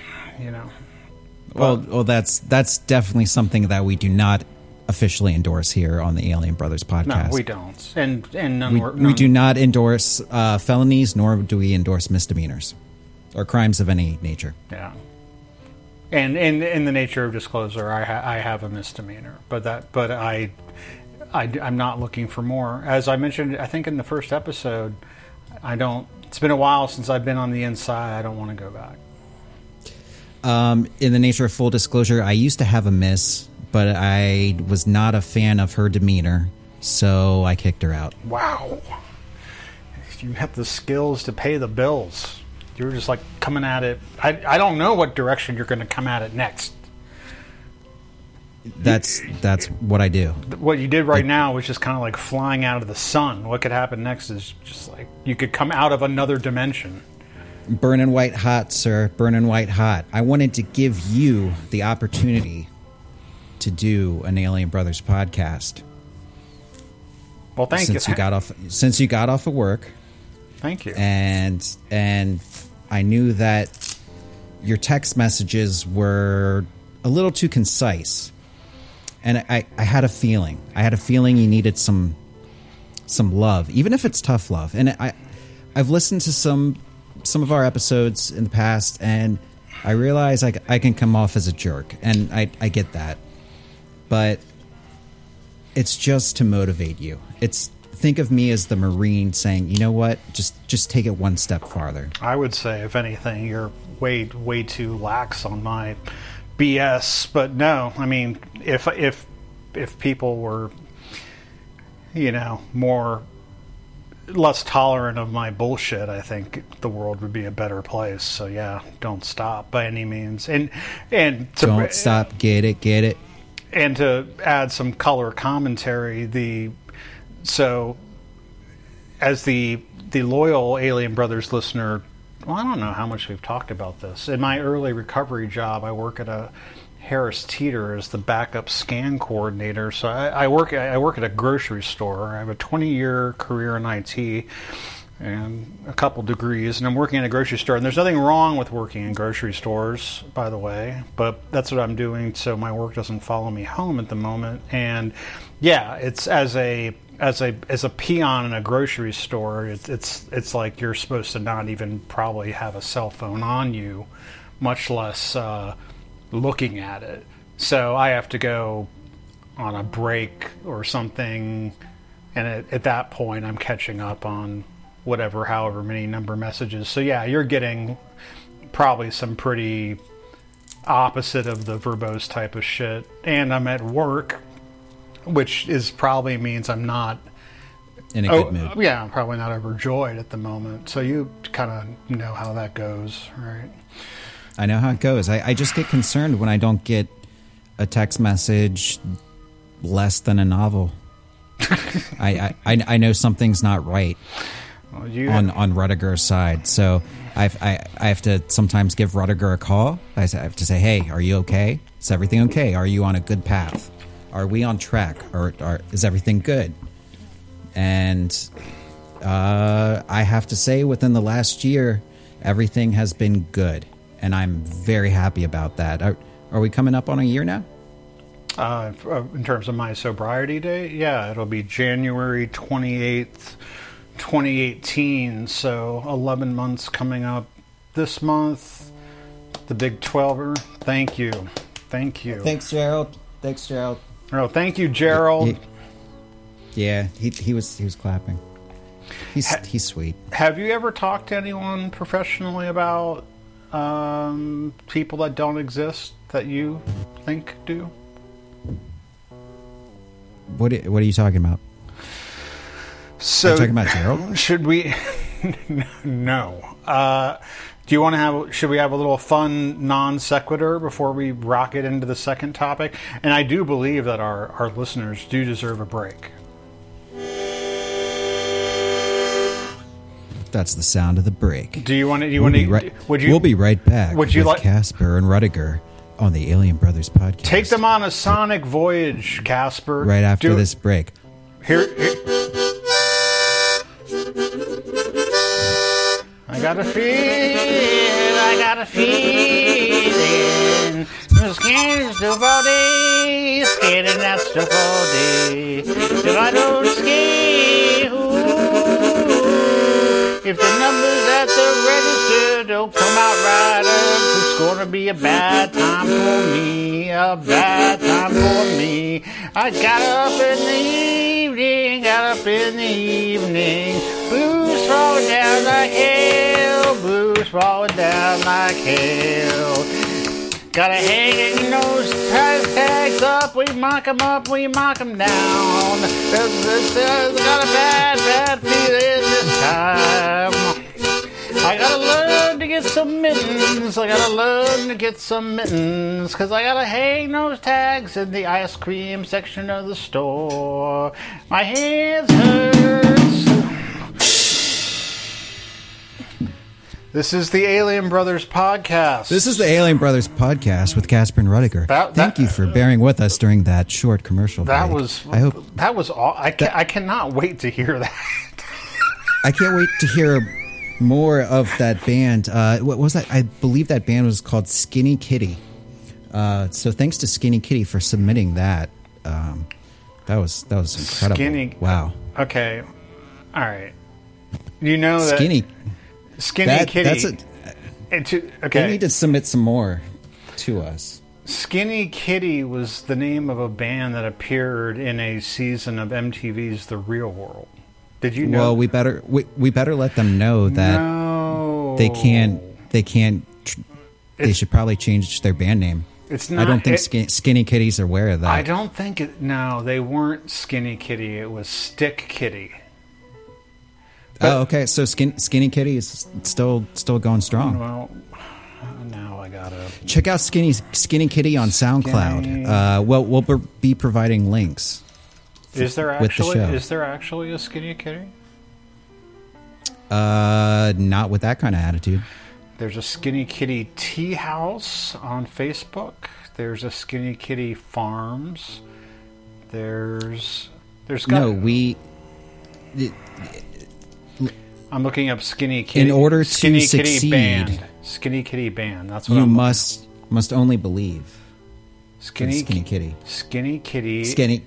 Well, that's definitely something that we do not officially endorse here on the Alien Brothers podcast. No, we don't, and we do not endorse felonies, nor do we endorse misdemeanors or crimes of any nature. Yeah, and in the nature of disclosure, I have a misdemeanor, but I'm not looking for more. As I mentioned, I think in the first episode, It's been a while since I've been on the inside. I don't want to go back. In the nature of full disclosure, I used to have a miss, but I was not a fan of her demeanor, so I kicked her out. Wow. You have the skills to pay the bills. You're just like coming at it. I don't know what direction you're going to come at it next. That's what I do. What you did right now was just kind of like flying out of the sun. What could happen next is just like you could come out of another dimension. Burning white hot, sir. Burning white hot. I wanted to give you the opportunity to do an Alien Brothers podcast. Well, thank you. Since you got off of work. Thank you. And I knew that your text messages were a little too concise. And I had a feeling. I had a feeling you needed some love, even if it's tough love. And I've listened to some of our episodes in the past, and I realize I can come off as a jerk, and I get that. But it's just to motivate you. Think of me as the Marine saying, you know what, just take it one step farther. I would say, if anything, you're way too lax on my BS. But no, I mean, if people were, less tolerant of my bullshit, I think the world would be a better place. So yeah, don't stop by any means. And don't stop. Get it. And to add some color commentary, as the loyal Alien Brothers listener, well, I don't know how much we've talked about this. In my early recovery job, I work at a Harris Teeter as the backup scan coordinator. So I work at a grocery store. I have a 20-year career in IT and a couple degrees, and I'm working in a grocery store. And there's nothing wrong with working in grocery stores, by the way, but that's what I'm doing so my work doesn't follow me home at the moment. And yeah, it's as a peon in a grocery store, it's like you're supposed to not even probably have a cell phone on you, much less looking at it. So I have to go on a break or something, and at that point I'm catching up on however many number messages. So yeah, you're getting probably some pretty opposite of the verbose type of shit. And I'm at work, which probably means I'm not in a good mood. Yeah, I'm probably not overjoyed at the moment. So you kind of know how that goes, right? I know how it goes. I just get concerned when I don't get a text message less than a novel. I know something's not right on Rudiger's side. So I have to sometimes give Rudiger a call. I have to say, hey, are you okay? Is everything okay? Are you on a good path? Are we on track? Or is everything good? And I have to say, within the last year, everything has been good. And I'm very happy about that. Are we coming up on a year now? In terms of my sobriety date? Yeah, it'll be January 28th, 2018. So 11 months coming up this month. The big 12er. Thank you. Thanks, Gerald. Oh, thank you, Gerald. Yeah, he was clapping. He's sweet. Have you ever talked to anyone professionally about people that don't exist that you think do? What are you talking about? So, are you talking about Gerald? Should we? No. Do you want to have? Should we have a little fun non sequitur before we rocket into the second topic? And I do believe that our listeners do deserve a break. That's the sound of the break. Do you want to? We'll be right back. Would you with Casper and Rudiger on the Alien Brothers podcast? Take them on a sonic voyage, Casper. Right after this break. Here. I got a feeling. I'm scared stuff all day. Scared and that stuff all day. If I don't skate, if the numbers at the register don't come out right up, it's gonna be a bad time for me. A bad time for me. I got up in the evening. Blues falling down like hell. Blues falling down like hell. Gotta hang those price tags up. We mock 'em up, we mock 'em down. Got a bad feeling this time. I gotta learn to kittens. I gotta learn to get some mittens, 'cause I gotta hang those tags in the ice cream section of the store. My hands hurt. This is the Alien Brothers podcast. This is the Alien Brothers podcast with Casper and Rudiger. Thank you for bearing with us during that short commercial break. That was all. I cannot wait to hear that. I can't wait to hear more of that band. What was that? I believe that band was called Skinny Kitty. So thanks to Skinny Kitty for submitting that. That was incredible. Wow. Okay. All right. You know that Skinny Kitty. That's okay. They need to submit some more to us. Skinny Kitty was the name of a band that appeared in a season of MTV's The Real World. Did you know? Well, we better let them know that they can't. They should probably change their band name. It's not. I don't think Skinny Kitty's aware of that. I don't think it. No, they weren't Skinny Kitty. It was Stick Kitty. But, okay. So Skinny Kitty is still going strong. Well, now I gotta check out Skinny Kitty on SoundCloud. We'll be providing links. Is there actually a Skinny Kitty? Not with that kind of attitude. There's a Skinny Kitty Tea House on Facebook. There's a Skinny Kitty Farms. I'm looking up Skinny Kitty. In order to Skinny succeed, Kitty Band. Skinny Kitty Band. That's what you must only believe. Skinny Kitty. Skinny Kitty.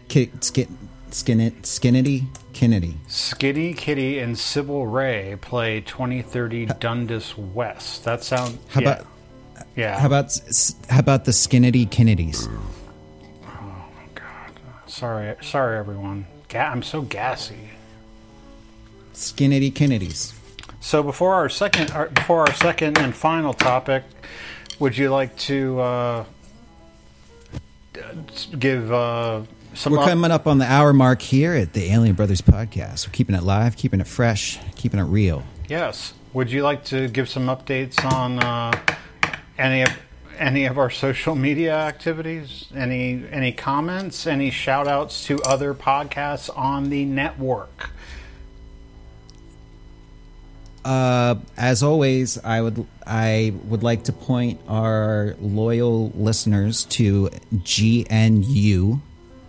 Kennedy. Skinny Kitty and Sybil Ray play 2030 Dundas West. That sounds. How about the Skinnity Kennedys? Oh my God! Sorry, everyone. I'm so gassy. Skinnity Kennedys. So before our second and final topic, would you like to give some? We're coming up on the hour mark here at the Alien Brothers podcast. We're keeping it live, keeping it fresh, keeping it real. Yes. Would you like to give some updates on any of our social media activities? Any comments? Any shout outs to other podcasts on the network? As always, I would like to point our loyal listeners to GNU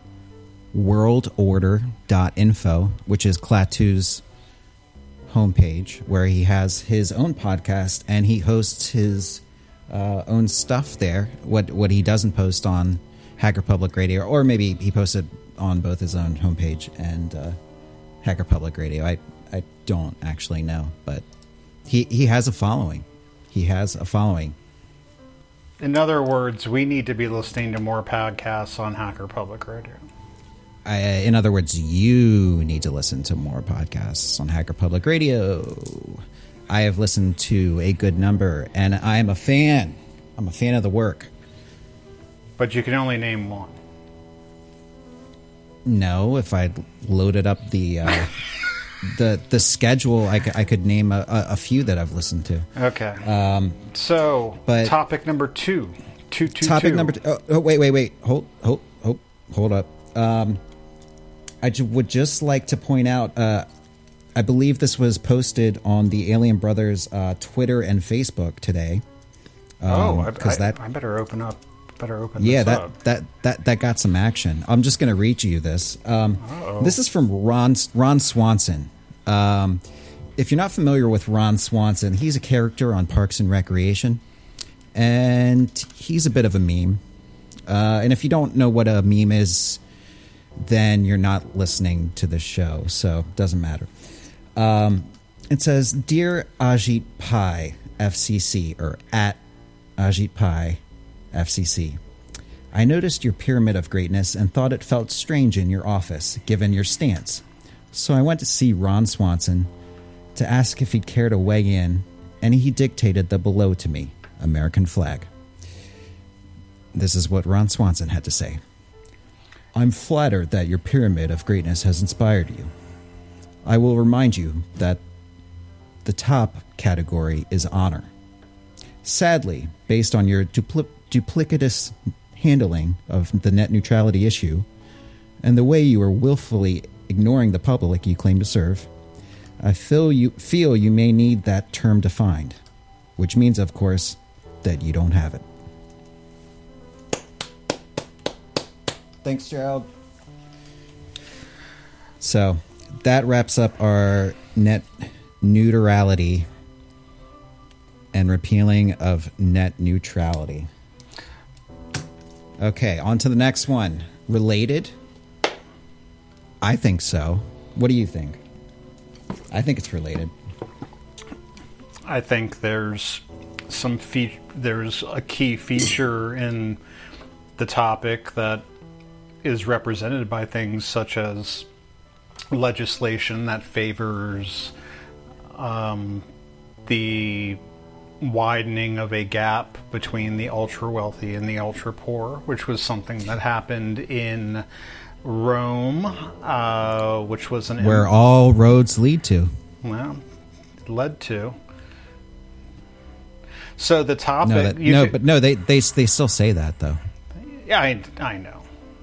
worldorder.info, which is Klaatu's homepage, where he has his own podcast and he hosts his own stuff there. What he doesn't post on Hacker Public Radio, or maybe he posted on both his own homepage and Hacker Public Radio. I don't actually know, but he has a following. He has a following. In other words, we need to be listening to more podcasts on Hacker Public Radio. In other words, you need to listen to more podcasts on Hacker Public Radio. I have listened to a good number, and I am a fan. I'm a fan of the work. But you can only name one. No, if I loaded up the schedule, I could name a few that I've listened to. Okay. Topic number two. Topic number two. Oh, wait. Hold up. I would just like to point out, I believe this was posted on the Alien Brothers Twitter and Facebook today. I better open up. That got some action. I'm just going to read you this. This is from Ron Swanson. If you're not familiar with Ron Swanson, he's a character on Parks and Recreation, and he's a bit of a meme. And if you don't know what a meme is, then you're not listening to the show, so it doesn't matter. It says, "Dear Ajit Pai FCC," or at Ajit Pai FCC, "I noticed your pyramid of greatness and thought it felt strange in your office, given your stance. So I went to see Ron Swanson to ask if he'd care to weigh in, and he dictated the below to me, American flag." This is what Ron Swanson had to say. "I'm flattered that your pyramid of greatness has inspired you. I will remind you that the top category is honor. Sadly, based on your duplicitous handling of the net neutrality issue and the way you are willfully ignoring the public you claim to serve, I feel you may need that term defined, which means, of course, that you don't have it. Thanks, Gerald. So that wraps up our net neutrality and repealing of net neutrality. Okay, on to the next one. Related? I think so. What do you think? I think it's related. I think there's there's a key feature in the topic that is represented by things such as legislation that favors the widening of a gap between the ultra wealthy and the ultra poor, which was something that happened in Rome, which was where all roads lead to. Well, led to. So the topic. They still say that though. Yeah, I know.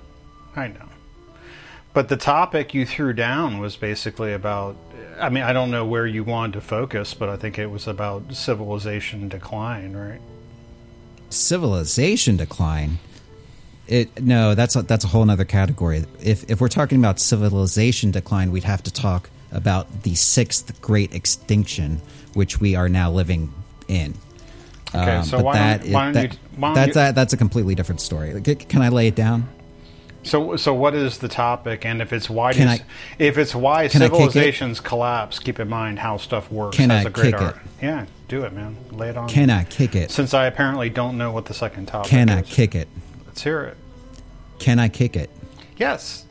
But the topic you threw down was basically about. I mean, I don't know where you wanted to focus, but I think it was about civilization decline, right? Civilization decline. That's a whole other category. If we're talking about civilization decline, we'd have to talk about the sixth great extinction, which we are now living in. Okay, so that's a completely different story. Can I lay it down? So what is the topic? And if it's why civilizations collapse, keep in mind how stuff works. Can as I a great kick art. it? Yeah, do it, man. Lay it on. Can I kick it? Since I apparently don't know what the second topic is. Can I kick it? Let's hear it. Can I kick it? Yes.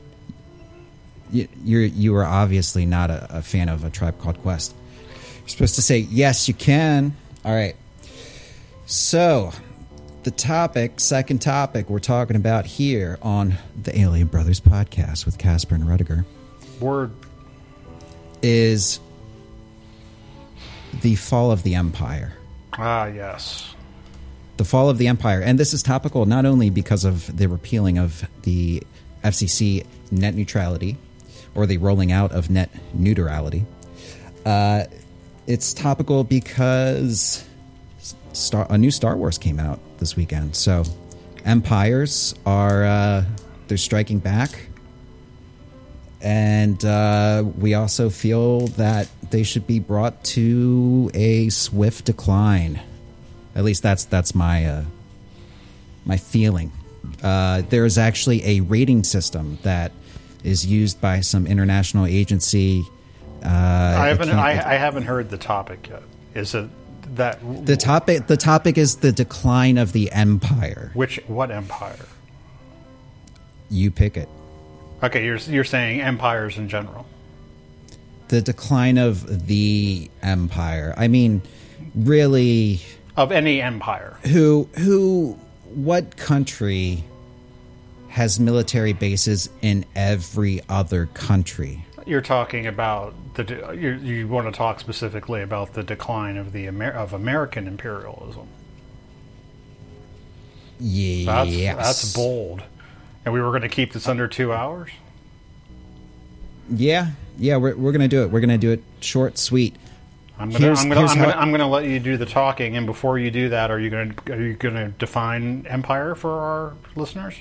You are obviously not a fan of A Tribe Called Quest. You're supposed to say, yes, you can. All right. So, second topic we're talking about here on the Alien Brothers podcast with Casper and Rudiger. Word. Is the fall of the Empire. Ah, yes. The fall of the Empire. And this is topical not only because of the repealing of the FCC net neutrality or the rolling out of net neutrality. It's topical because a new Star Wars came out this weekend. So empires are they're striking back. And we also feel that they should be brought to a swift decline. At least that's my my feeling. There is actually a rating system that is used by some international agency. I haven't heard the topic yet. Is it that the topic? The topic is the decline of the empire. What empire? You pick it. Okay, you're saying empires in general. The decline of the empire. I mean, really. Of any empire. What country has military bases in every other country? You're talking about you want to talk specifically about the decline of of American imperialism. Yes. That's bold. And we were going to keep this under 2 hours? Yeah, we're going to do it. We're going to do it short, sweet. I'm going to let you do the talking, and before you do that, are you going to define empire for our listeners?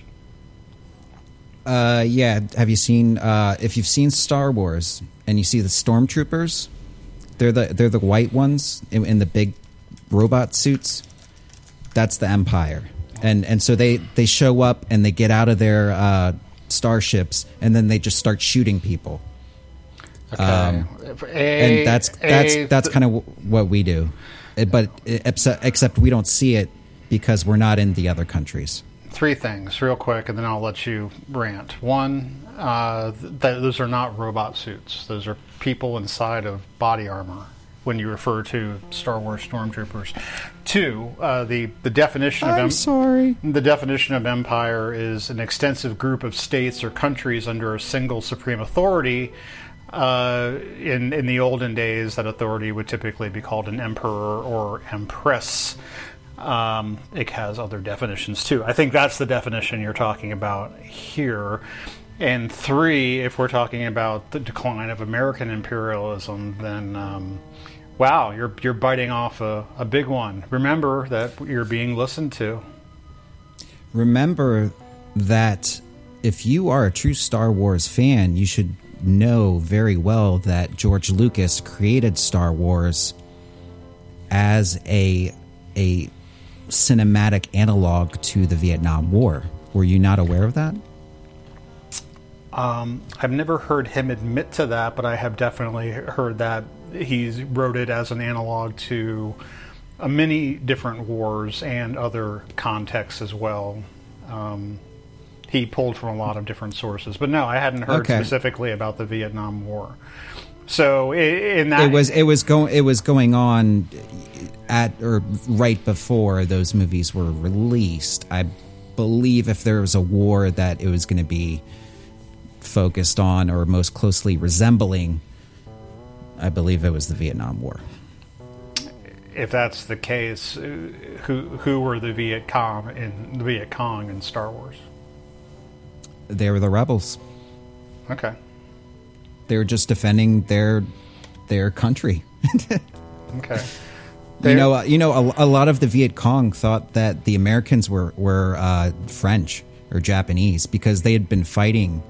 Yeah. Have you seen if you've seen Star Wars and you see the stormtroopers? They're the white ones in the big robot suits. That's the Empire. And so they show up and they get out of their starships and then they just start shooting people. Okay. And that's kind of what we do, but except we don't see it because we're not in the other countries. 3 things real quick, and then I'll let you rant. 1, those are not robot suits; those are people inside of body armor. When you refer to Star Wars stormtroopers. 2, the definition of the definition of empire is an extensive group of states or countries under a single supreme authority. In the olden days, that authority would typically be called an emperor or empress. It has other definitions too. I think that's the definition you're talking about here. And 3, if we're talking about the decline of American imperialism, then wow, you're biting off a big one. Remember that you're being listened to. Remember that if you are a true Star Wars fan, you should know very well that George Lucas created Star Wars as a cinematic analog to the Vietnam War. Were you not aware of that? I've never heard him admit to that, but I have definitely heard that he wrote it as an analog to many different wars and other contexts as well. He pulled from a lot of different sources, but no, I hadn't heard specifically about the Vietnam War. So in that, it was going on at or right before those movies were released. I believe if there was a war that it was going to be focused on or most closely resembling, I believe it was the Vietnam War. If that's the case, who were the Viet Cong in Star Wars? They were the rebels. Okay. They were just defending their country. Okay. You know, a lot of the Viet Cong thought that the Americans were French or Japanese because they had been fighting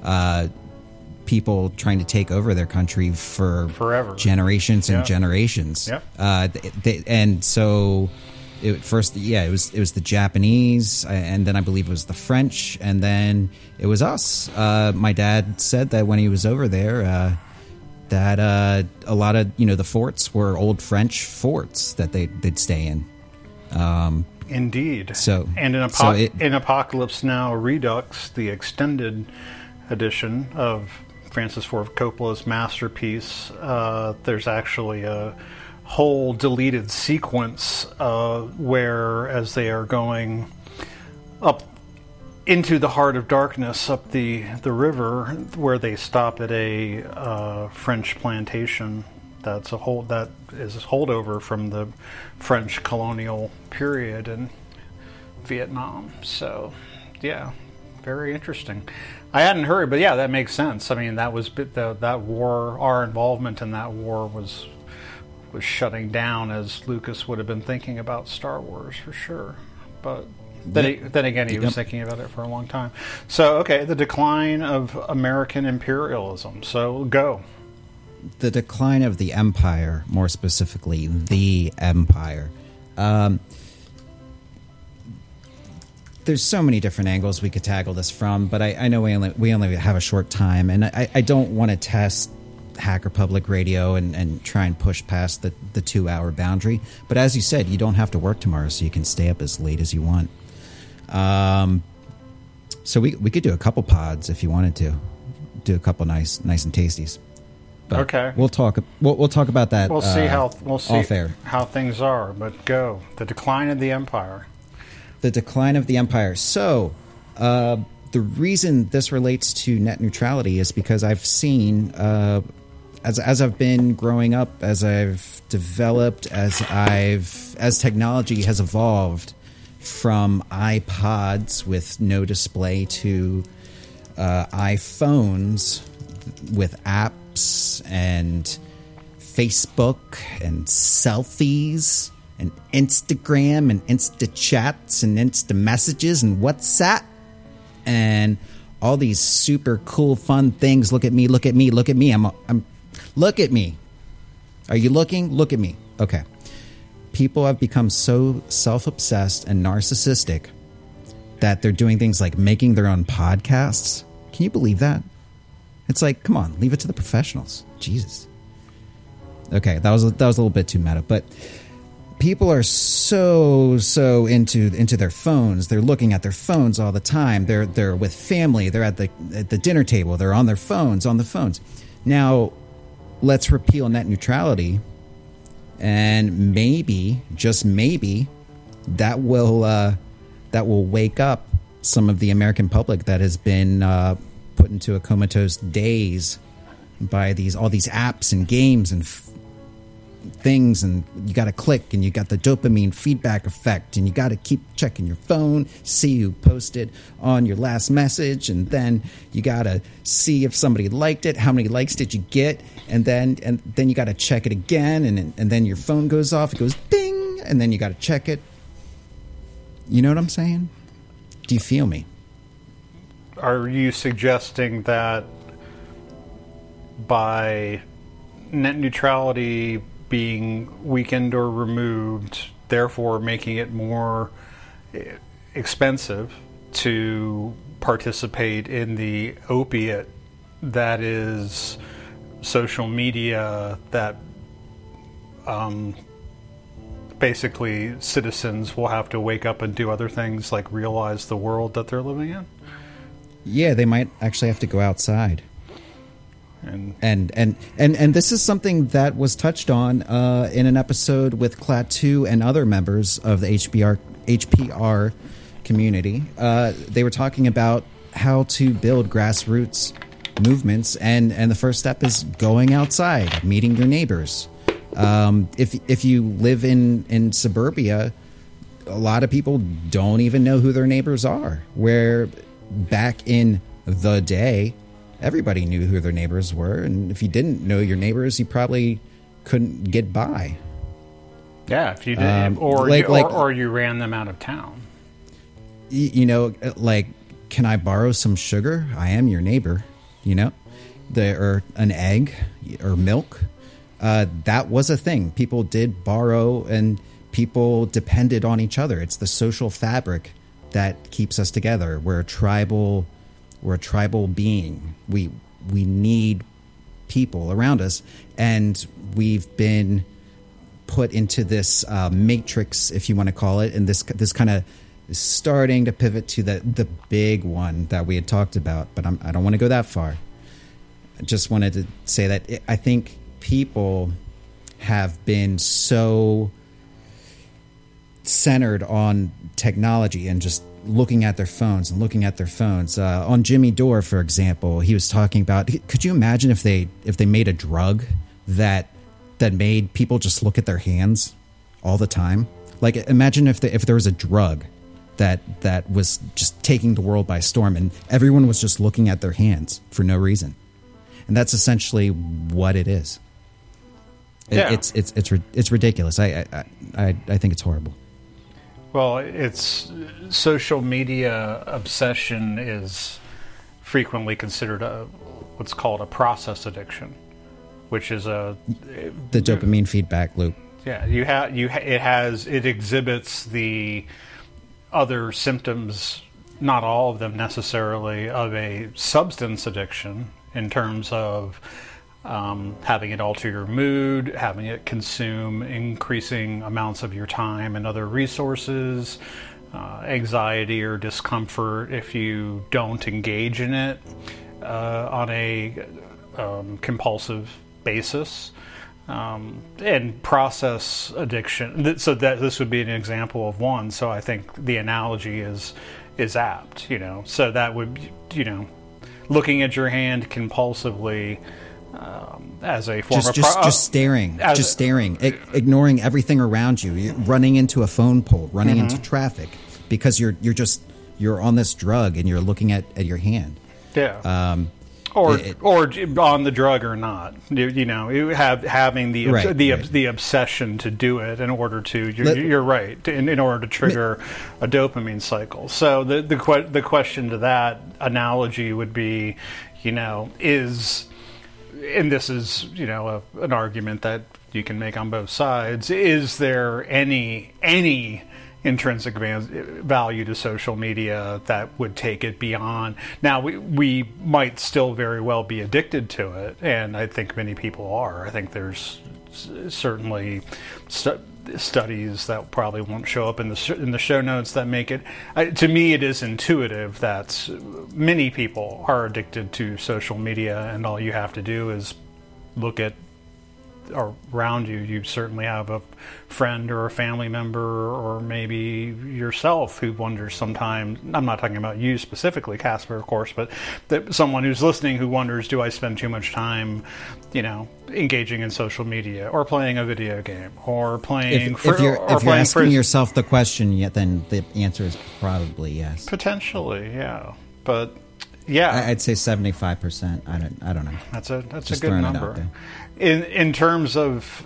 people trying to take over their country for forever, generations and generations. Yep. And so it was the Japanese, and then I believe it was the French, and then it was us. My dad said that when he was over there, that a lot of the forts were old French forts that they'd stay in. Indeed. So and in Apocalypse Now Redux, the extended edition of Francis Ford Coppola's masterpiece, there's actually a whole deleted sequence where, as they are going up into the heart of darkness, up the river, where they stop at a French plantation that is a holdover from the French colonial period in Vietnam. So, yeah, very interesting. I hadn't heard, but yeah, that makes sense. I mean, that was that war. Our involvement in that war was shutting down as Lucas would have been thinking about Star Wars for sure. But then again, he was thinking about it for a long time. So, okay, the decline of American imperialism. So, go. The decline of the empire, more specifically, the empire. There's so many different angles we could tackle this from, but I know we only have a short time, and I don't want to test Hacker Public Radio and try and push past the 2-hour boundary. But as you said, you don't have to work tomorrow, so you can stay up as late as you want. So we could do a couple pods if you wanted to. Do a couple nice and tasties. But okay, we'll talk about that. We'll see off air. How things are. But go the decline of the empire. The decline of the empire. So, the reason this relates to net neutrality is because I've seen, as I've been growing up, as I've developed, as technology has evolved from iPods with no display to iPhones with apps and Facebook and selfies and Instagram and Insta chats and Insta messages and WhatsApp and all these super cool fun things. Look at me, look at me, look at me. I'm look at me. Are you looking? Look at me. Okay. People have become so self-obsessed and narcissistic that they're doing things like making their own podcasts. Can you believe that? It's like, come on, leave it to the professionals. Jesus. Okay, that was a little bit too meta, but people are so into their phones. They're looking at their phones all the time. They're with family. They're at the dinner table. They're on their phones, Now, let's repeal net neutrality, and maybe, just maybe, that will wake up some of the American public that has been put into a comatose daze by all these apps and games and things, and you got to click, and you got the dopamine feedback effect, and you got to keep checking your phone, see who posted on your last message, and then you got to see if somebody liked it, how many likes did you get, and then you got to check it again, and then your phone goes off, it goes ding, and then you got to check it. You know what I'm saying? Do you feel me? Are you suggesting that by net neutrality being weakened or removed, therefore making it more expensive to participate in the opiate that is social media, that basically citizens will have to wake up and do other things like realize the world that they're living in? Yeah, they might actually have to go outside. And this is something that was touched on in an episode with Klaatu and other members of the HPR community. They were talking about how to build grassroots movements, and the first step is going outside, meeting your neighbors. If you live in suburbia, a lot of people don't even know who their neighbors are, where back in the day, everybody knew who their neighbors were, and if you didn't know your neighbors, you probably couldn't get by. Yeah, if you did, or you ran them out of town. You know, like, can I borrow some sugar? I am your neighbor. You know, or an egg or milk. That was a thing. People did borrow, and people depended on each other. It's the social fabric that keeps us together. We're a tribal being. We need people around us, and we've been put into this matrix, if you want to call it, and this kind of starting to pivot to the big one that we had talked about. But I don't want to go that far. I just wanted to say that I think people have been so centered on technology and just looking at their phones. On Jimmy Dore, for example, he was talking about, could you imagine if they made a drug that made people just look at their hands all the time? Like, imagine if there was a drug that was just taking the world by storm, and everyone was just looking at their hands for no reason. And that's essentially what it is. It's ridiculous. I think it's horrible. Well, it's social media obsession is frequently considered what's called a process addiction, which is the dopamine feedback loop. Yeah, it exhibits the other symptoms, not all of them necessarily, of a substance addiction in terms of having it alter your mood, having it consume increasing amounts of your time and other resources, anxiety or discomfort if you don't engage in it on a compulsive basis, and process addiction. So that this would be an example of one. So I think the analogy is apt. So that would, looking at your hand compulsively. As a form of just staring, ignoring everything around you. You're running into a phone pole, running into traffic because you're on this drug and you're looking at your hand. Yeah. Or on the drug or not. Having the obsession to do it in order to. You're right. In order to trigger a dopamine cycle. So the question to that analogy would be, is. And this is, an argument that you can make on both sides. Is there any intrinsic value to social media that would take it beyond? Now, we might still very well be addicted to it, and I think many people are. I think there's certainly studies that probably won't show up in the show notes that make it. To me, it is intuitive that many people are addicted to social media, and all you have to do is look at around you. You certainly have a friend or a family member, or maybe yourself, who wonders sometimes. I'm not talking about you specifically, Casper, of course, but someone who's listening who wonders, do I spend too much time, engaging in social media, or playing a video game, or playing? If you're asking yourself the question, then the answer is probably yes. Potentially, yeah, but. Yeah, I'd say 75%. I don't know. That's a good number. In terms of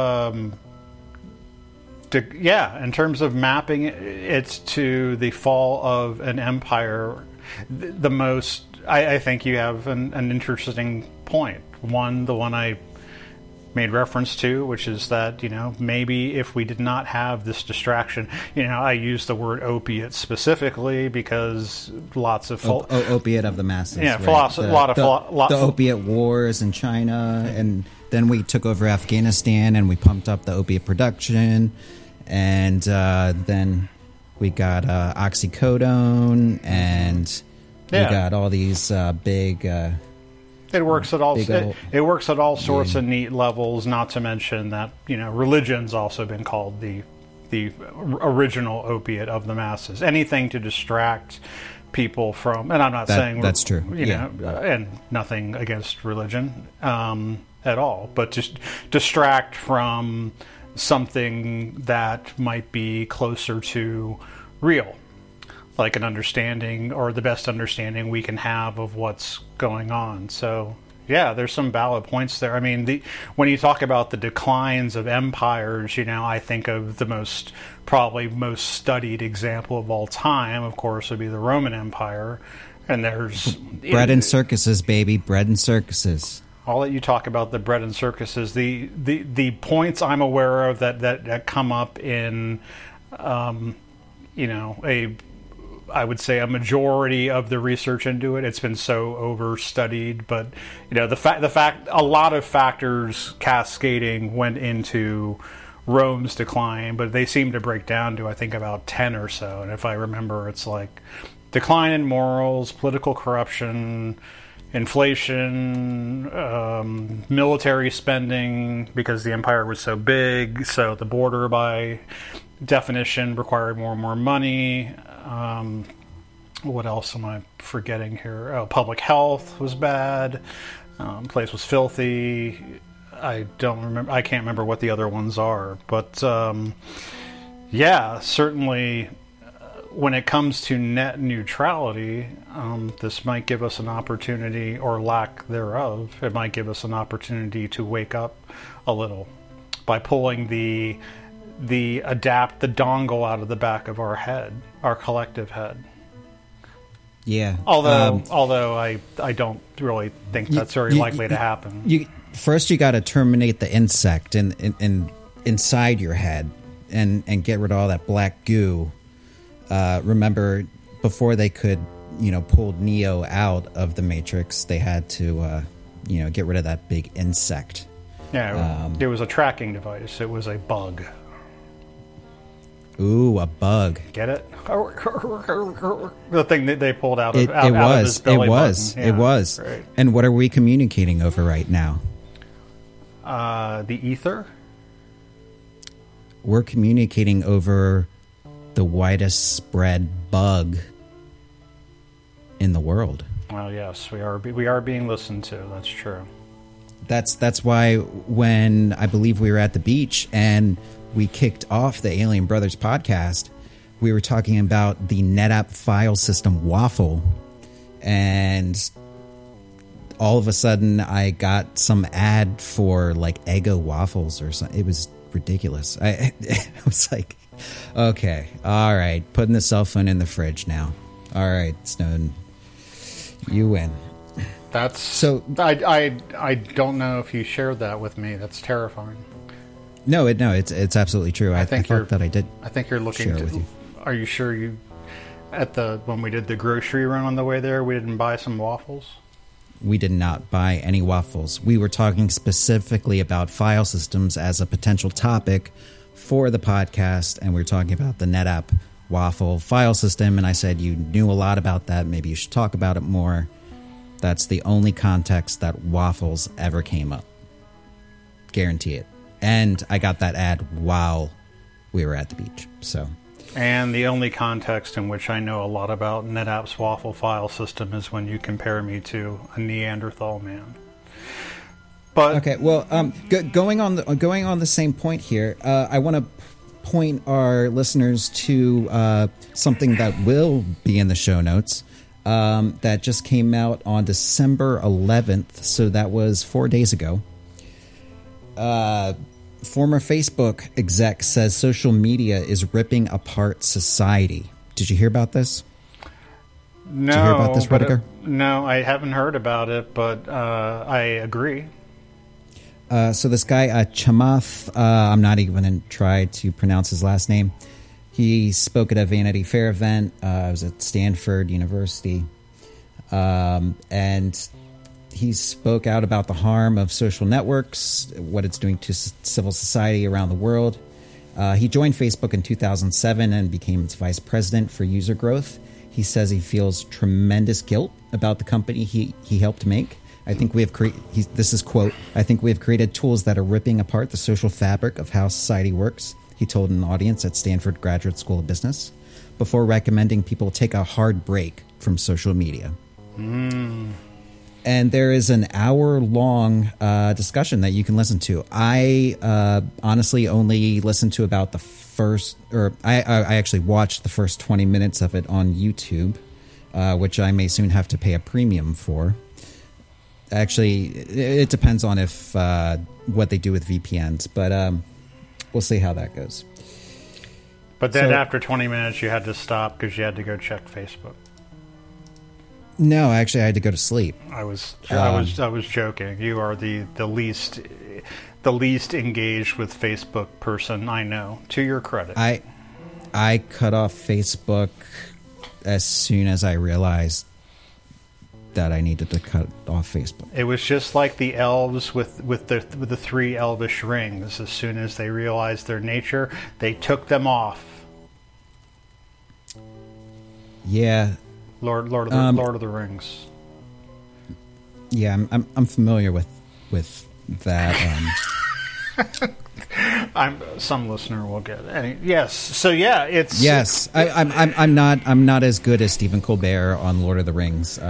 in terms of mapping it to the fall of an empire, the most I think you have an interesting point. The one I made reference to, which is that maybe if we did not have this distraction, I use the word opiate specifically because lots of opiate of the masses, yeah, right? The opiate wars in China, and then we took over Afghanistan and we pumped up the opiate production, and then we got oxycodone, and we got all these big. It works at all. It works at all sorts of neat levels. Not to mention that religion's also been called the original opiate of the masses. Anything to distract people from, and I'm not saying that's true. And nothing against religion at all, but just distract from something that might be closer to real. Like an understanding, or the best understanding we can have of what's going on. So, yeah, there's some valid points there. I mean, when you talk about the declines of empires, I think of the probably most studied example of all time, of course, would be the Roman Empire. And there's bread and circuses, baby, bread and circuses. I'll let you talk about the bread and circuses. The points I'm aware of that come up in, I would say a majority of the research into it. It's been so overstudied, but the fact a lot of factors cascading went into Rome's decline, but they seem to break down to I think about 10 or so. And if I remember, it's like decline in morals, political corruption, inflation, military spending because the empire was so big, so the border by definition required more and more money. What else am I forgetting here? Oh, public health was bad. Place was filthy. I don't remember. I can't remember what the other ones are. But certainly when it comes to net neutrality, this might give us an opportunity, or lack thereof. It might give us an opportunity to wake up a little by pulling the dongle out of the back of our head, our collective head. Yeah. Although I don't really think that's very likely to happen. First, you got to terminate the insect in inside your head and get rid of all that black goo. Remember, before they could, pull Neo out of the Matrix, they had to, get rid of that big insect. Yeah, it was a tracking device. It was a bug. Ooh, a bug. Get it? The thing that they pulled out of his belly button. It was. Right. And what are we communicating over right now? The ether? We're communicating over the widest spread bug in the world. Well, yes, we are being listened to. That's true. That's why when I believe we were at the beach and we kicked off the Alien Brothers podcast, we were talking about the NetApp file system Waffle, and all of a sudden I got some ad for like Eggo waffles or something. It was ridiculous. I was like, okay, all right, putting the cell phone in the fridge now. All right, Snowden, you win. That's so. I don't know if you shared that with me. That's terrifying. No, it's absolutely true. I thought that I did. I think you're looking share with you. Are you sure when we did the grocery run on the way there, we didn't buy some waffles? We did not buy any waffles. We were talking specifically about file systems as a potential topic for the podcast, and we were talking about the NetApp Waffle file system, and I said you knew a lot about that. Maybe you should talk about it more. That's the only context that waffles ever came up. guarantee it. And I got that ad while we were at the beach. So, and the only context in which I know a lot about NetApp's waffle file system is when you compare me to a Neanderthal man. But okay, well, going on the same point here, I want to point our listeners to something that will be in the show notes that just came out on December 11th. So that was 4 days ago. Former Facebook exec says social media is ripping apart society. Did you hear about this? No. Did you hear about this, Rudiger? No, I haven't heard about it, but I agree. So this guy, Chamath, I'm not even going to try to pronounce his last name. He spoke at a Vanity Fair event. I was at Stanford University. And he spoke out about the harm of social networks, what it's doing to civil society around the world. He joined Facebook in 2007 and became its vice president for user growth. He says he feels tremendous guilt about the company he helped make. I think we have this is quote, I think we have created tools that are ripping apart the social fabric of how society works, he told an audience at Stanford Graduate School of Business, before recommending people take a hard break from social media. And there is an hour-long discussion that you can listen to. I honestly only listened to about the first, or I actually watched the first 20 minutes of it on YouTube, which I may soon have to pay a premium for. Actually, it depends on if what they do with VPNs, but we'll see how that goes. But then after 20 minutes, you had to stop because you had to go check Facebook. No, actually, I had to go to sleep. I was joking. You are the least engaged with Facebook person I know. To your credit, I cut off Facebook as soon as I realized that I needed to cut off Facebook. It was just like the elves with the 3 elvish rings. As soon as they realized their nature, they took them off. Yeah. Lord of the Rings. Yeah, I'm familiar with that. Some listener will get it. Yes. So yeah, it's yes. I'm not as good as Stephen Colbert on Lord of the Rings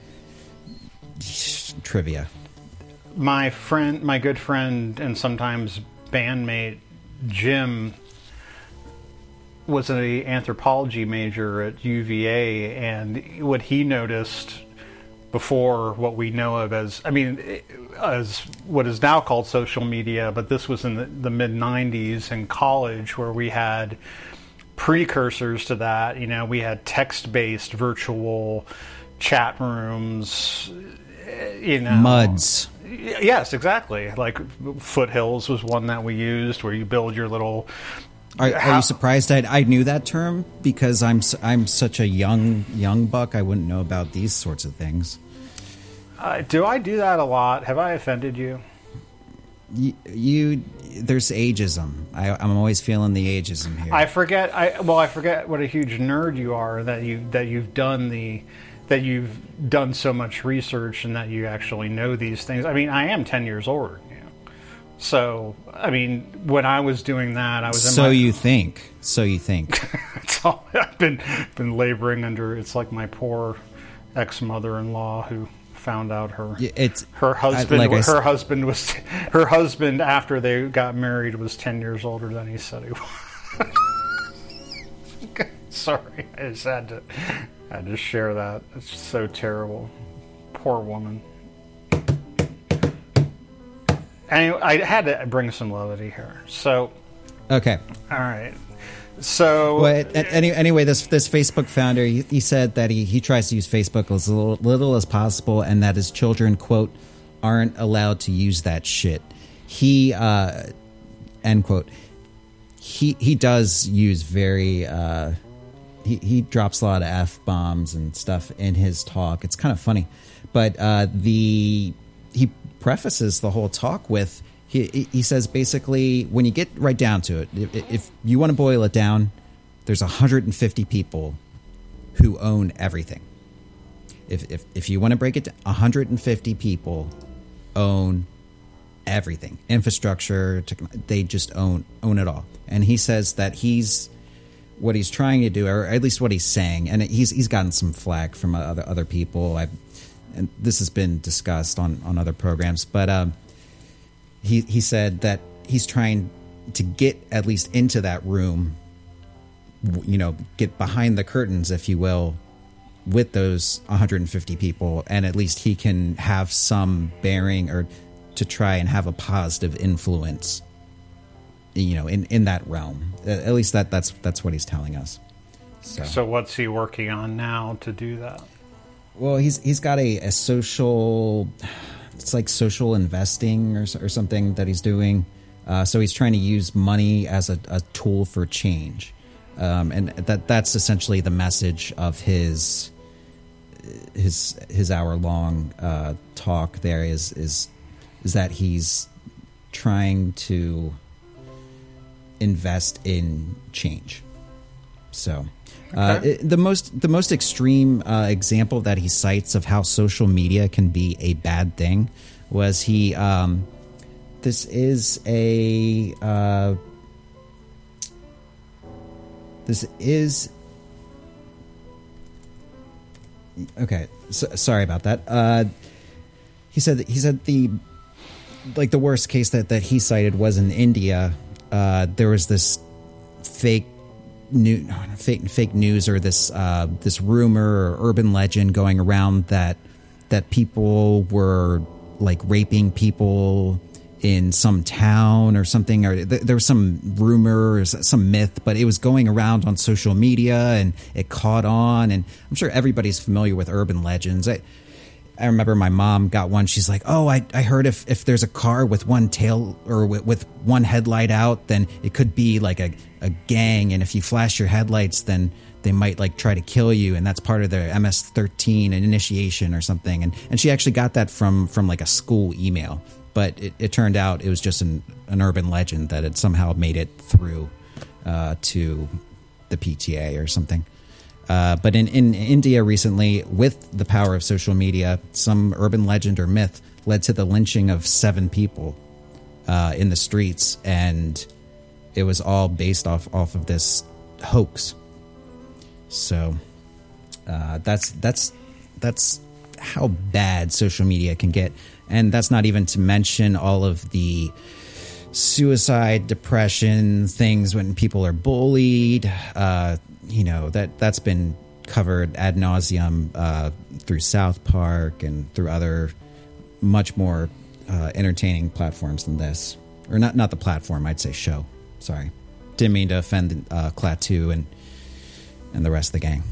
trivia. My good friend, and sometimes bandmate Jim was an anthropology major at UVA, and what he noticed before what we know of as what is now called social media, but this was in the mid-90s in college, where we had precursors to that. You know, we had text-based virtual chat rooms, MUDs. Yes, exactly. Like Foothills was one that we used, where you build your little... Are you surprised I knew that term? Because I'm such a young buck, I wouldn't know about these sorts of things. Do I do that a lot? Have I offended you? You there's ageism. I'm always feeling the ageism here. I forget what a huge nerd you are, that you've done so much research and that you actually know these things. I mean, I am 10 years older. So, I mean, when I was doing that, I was in you think. It's all I've been laboring under. It's like my poor ex-mother-in-law who found out her husband after they got married was 10 years older than he said he was. Sorry, I just had to share that. It's so terrible. Poor woman. Anyway, I had to bring some levity here. So, okay, all right. So, anyway, this Facebook founder, he said that he tries to use Facebook as little as possible, and that his children, quote, aren't allowed to use that shit. He end quote. He does use very he drops a lot of F-bombs and stuff in his talk. It's kind of funny, but he prefaces the whole talk with he says basically, when you get right down to it, if you want to boil it down, there's 150 people who own everything. If you want to break it down, 150 people own everything, infrastructure. They just own it all. And he says that what he's trying to do, or at least what he's saying, and he's gotten some flack from other people. And this has been discussed on other programs, but he said that he's trying to get at least into that room, get behind the curtains, if you will, with those 150 people, and at least he can have some bearing or to try and have a positive influence, in that realm. At least that's what he's telling us. So what's he working on now to do that? Well, he's got a social, it's like social investing or something that he's doing. So he's trying to use money as a tool for change. And that's essentially the message of his hour-long talk there is that he's trying to invest in change. So the most extreme example that he cites of how social media can be a bad thing was this is okay. Sorry about that. He said the worst case that he cited was in India. There was this fake news or this rumor or urban legend going around that people were like raping people in some town or something, or there was some rumor or some myth, but it was going around on social media and it caught on. And I'm sure everybody's familiar with urban legends. I remember my mom got one. She's like, "Oh, I heard if there's a car with one tail or with one headlight out, then it could be like a gang. And if you flash your headlights, then they might like try to kill you. And that's part of their MS-13 and initiation or something." And she actually got that from like a school email. But it turned out it was just an urban legend that had somehow made it through to the PTA or something. But in India recently, with the power of social media, some urban legend or myth led to the lynching of 7 people in the streets, and it was all based off of this hoax. So that's how bad social media can get. And that's not even to mention all of the suicide, depression, things when people are bullied. That's been covered ad nauseum through South Park and through other much more entertaining platforms than this. Or not the platform, I'd say show. Sorry. Didn't mean to offend Klaatu and the rest of the gang.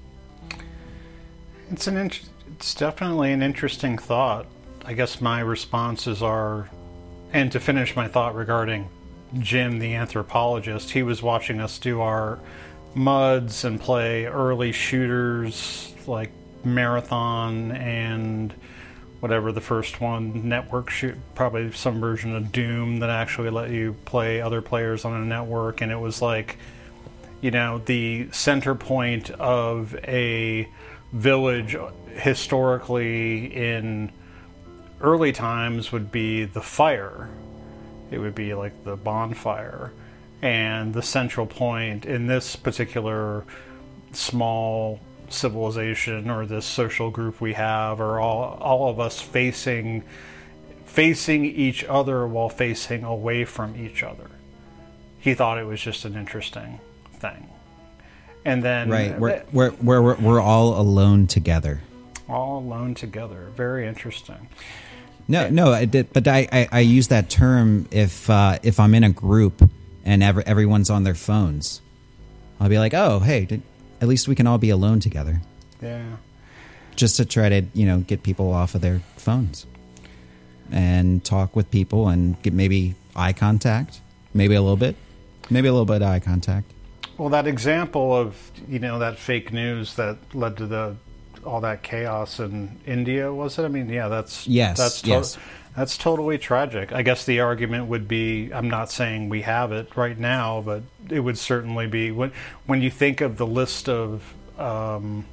It's definitely an interesting thought. I guess my responses are, and to finish my thought regarding Jim, the anthropologist, he was watching us do our MUDs and play early shooters like Marathon and whatever the first one, network shoot, probably some version of Doom that actually let you play other players on a network. And it was like, the center point of a village historically in early times would be the fire. It would be like the bonfire. And the central point in this particular small civilization or this social group we have are all of us facing each other while facing away from each other. He thought it was just an interesting thing. And then right, we're all alone together. All alone together. Very interesting. No, I did, but I use that term if I'm in a group and everyone's on their phones. I'll be like, "Oh, hey, at least we can all be alone together." Yeah. Just to try to get people off of their phones and talk with people and get maybe eye contact, maybe a little bit of eye contact. Well, that example of that fake news that led to all that chaos in India, was it? I mean, yeah, that's totally tragic. I guess the argument would be, I'm not saying we have it right now, but it would certainly be when you think of the list of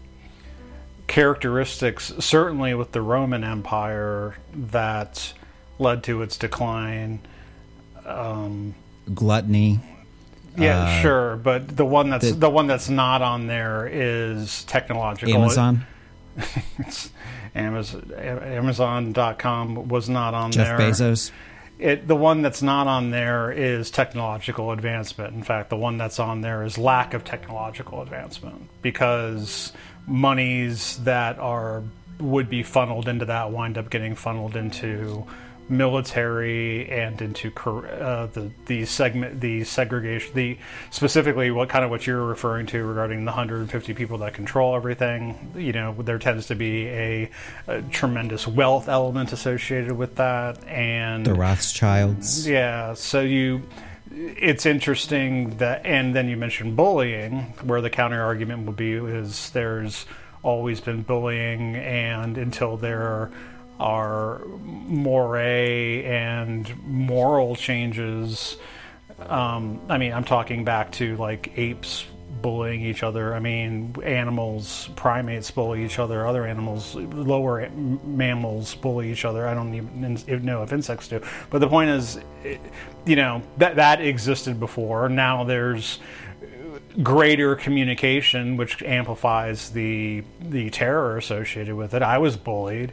characteristics, certainly with the Roman Empire, that led to its decline. Gluttony. Yeah, sure, but the one that's not on there is technological. Amazon. It's Amazon.com was not on Jeff there. Bezos. The one that's not on there is technological advancement. In fact, the one that's on there is lack of technological advancement, because monies that would be funneled into that wind up getting funneled into military and into the segregation, specifically what you're referring to regarding the 150 people that control everything. There tends to be a tremendous wealth element associated with that, and The Rothschilds. Yeah, so it's interesting that, and then you mentioned bullying, where the counter argument would be is there's always been bullying, and until there are moray and moral changes. I'm talking back to like apes bullying each other. Animals, primates bully each other. Other animals, lower mammals bully each other. I don't even know if insects do. But the point is, that existed before. Now there's greater communication, which amplifies the terror associated with it. I was bullied.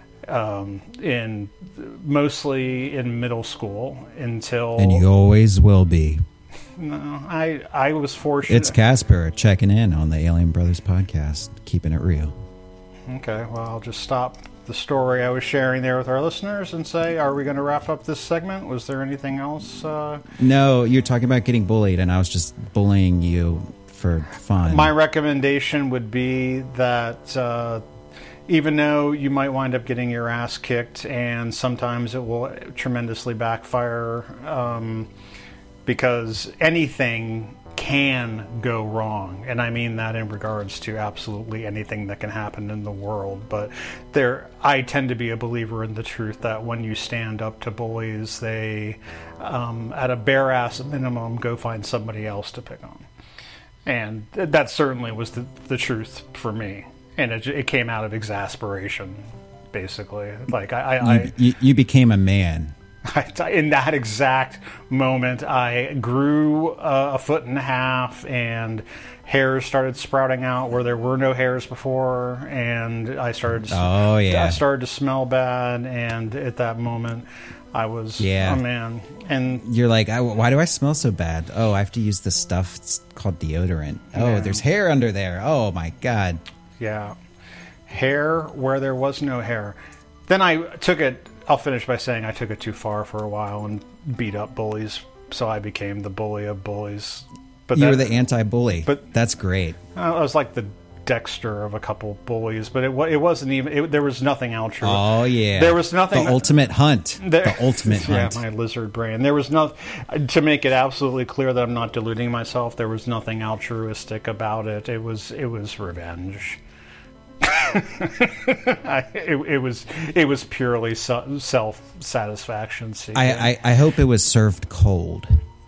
Mostly in middle school until... And you always will be. No, I was fortunate. It's Casper checking in on the Alien Brothers podcast, keeping it real. Okay, well, I'll just stop the story I was sharing there with our listeners and say, are we going to wrap up this segment? Was there anything else? No, you're talking about getting bullied, and I was just bullying you for fun. My recommendation would be that... even though you might wind up getting your ass kicked, and sometimes it will tremendously backfire, because anything can go wrong. And I mean that in regards to absolutely anything that can happen in the world. But I tend to be a believer in the truth that when you stand up to bullies, they, at a bare ass minimum, go find somebody else to pick on. And that certainly was the truth for me. And it came out of exasperation, basically. Like you became a man. In that exact moment, I grew a foot and a half, and hairs started sprouting out where there were no hairs before, and I started. I started to smell bad, and at that moment, I was a man. And you're like, why do I smell so bad? Oh, I have to use this stuff. It's called deodorant. Oh, there's hair under there. Oh my God. Yeah. Hair where there was no hair. Then I'll finish by saying I took it too far for a while and beat up bullies, so I became the bully of bullies. But you were the anti-bully. But that's great. I was like the Dexter of a couple bullies, but it wasn't even... there was nothing altruistic. Oh, yeah. There was nothing... The ultimate hunt. The ultimate hunt. Yeah, my lizard brain. There was no... To make it absolutely clear that I'm not deluding myself, there was nothing altruistic about it. It was revenge. It was purely self-satisfaction. I hope it was served cold.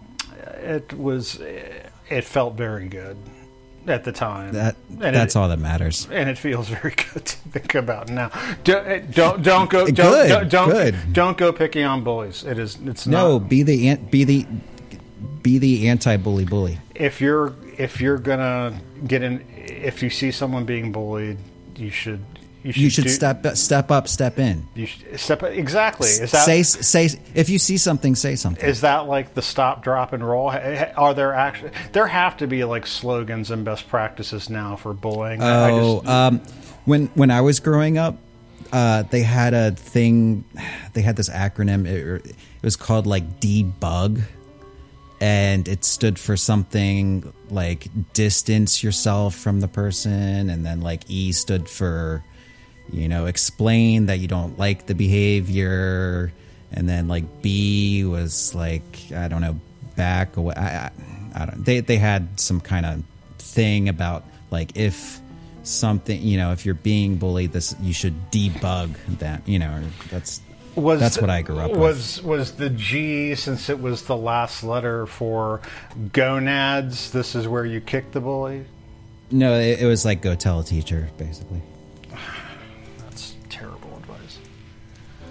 It felt very good at the time. That's all that matters. And it feels very good to think about now. Don't go don't go picking on bullies. It's no, not. Be the anti-bully. If you're gonna get in, if you see someone being bullied, you should step up, step in. You should step exactly. Is that say if you see something, say something. Is that like the stop, drop, and roll? Are there actually? There have to be like slogans and best practices now for bullying. When I was growing up, they had a thing. They had this acronym. It was called like debug. And it stood for something like distance yourself from the person. And then like E stood for, explain that you don't like the behavior. And then like B was like, I don't know, back away. I don't. They had some kind of thing about like if something, if you're being bullied, you should debug that. That's what I grew up with. Was the G, since it was the last letter for gonads, this is where you kick the bully? No, it was like go tell a teacher, basically. That's terrible advice.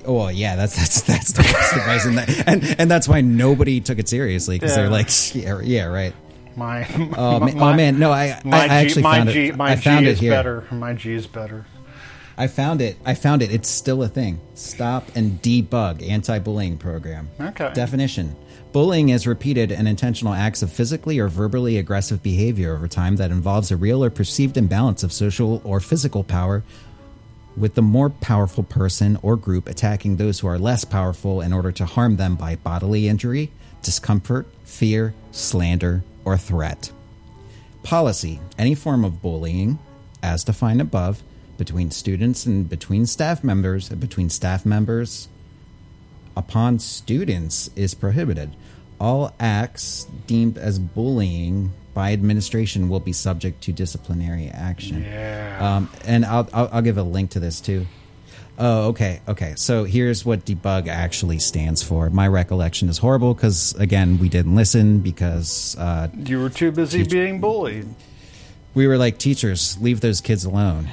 Oh yeah, that's the worst advice, and that's why nobody took it seriously because they're like, yeah, right. Man, no, I actually found it. I found it here. Better. My G is better. I found it. It's still a thing. Stop and debug anti-bullying program. Okay. Definition. Bullying is repeated and intentional acts of physically or verbally aggressive behavior over time that involves a real or perceived imbalance of social or physical power, with the more powerful person or group attacking those who are less powerful in order to harm them by bodily injury, discomfort, fear, slander, or threat. Policy. Any form of bullying, as defined above, between students and between staff members and between staff members upon students is prohibited. All acts deemed as bullying by administration will be subject to disciplinary action. Yeah. And I'll give a link to this too. Oh, okay. So here's what debug actually stands for. My recollection is horrible because, again, we didn't listen because you were too busy being bullied. We were like, teachers, leave those kids alone.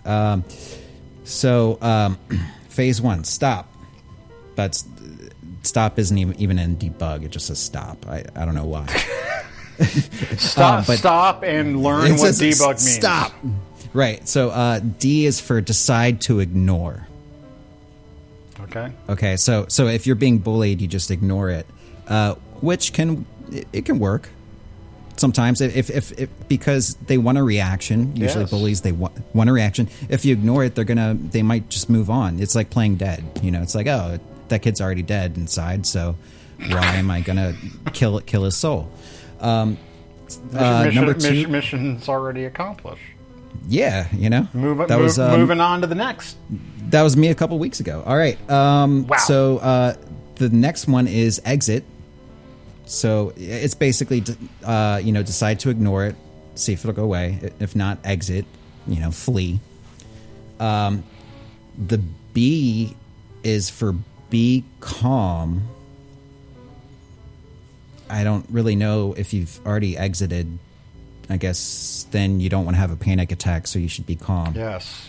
Phase 1, stop. But stop isn't even in debug. It just says stop. I don't know why. Stop and learn what debug means. Stop. Right. So D is for decide to ignore. Okay. So if you're being bullied, you just ignore it, which can work sometimes if because they want a reaction. Usually bullies, they want a reaction. If you ignore it, they might just move on. It's like playing dead. It's like, oh, that kid's already dead inside, so why am I gonna kill his soul? Number 2, mission's already accomplished. Yeah, moving on to the next. That was me a couple weeks ago. All right. Wow. So the next one is exit. So it's basically, decide to ignore it, see if it'll go away. If not, exit, flee. The B is for be calm. I don't really know if you've already exited. I guess then you don't want to have a panic attack, so you should be calm. Yes.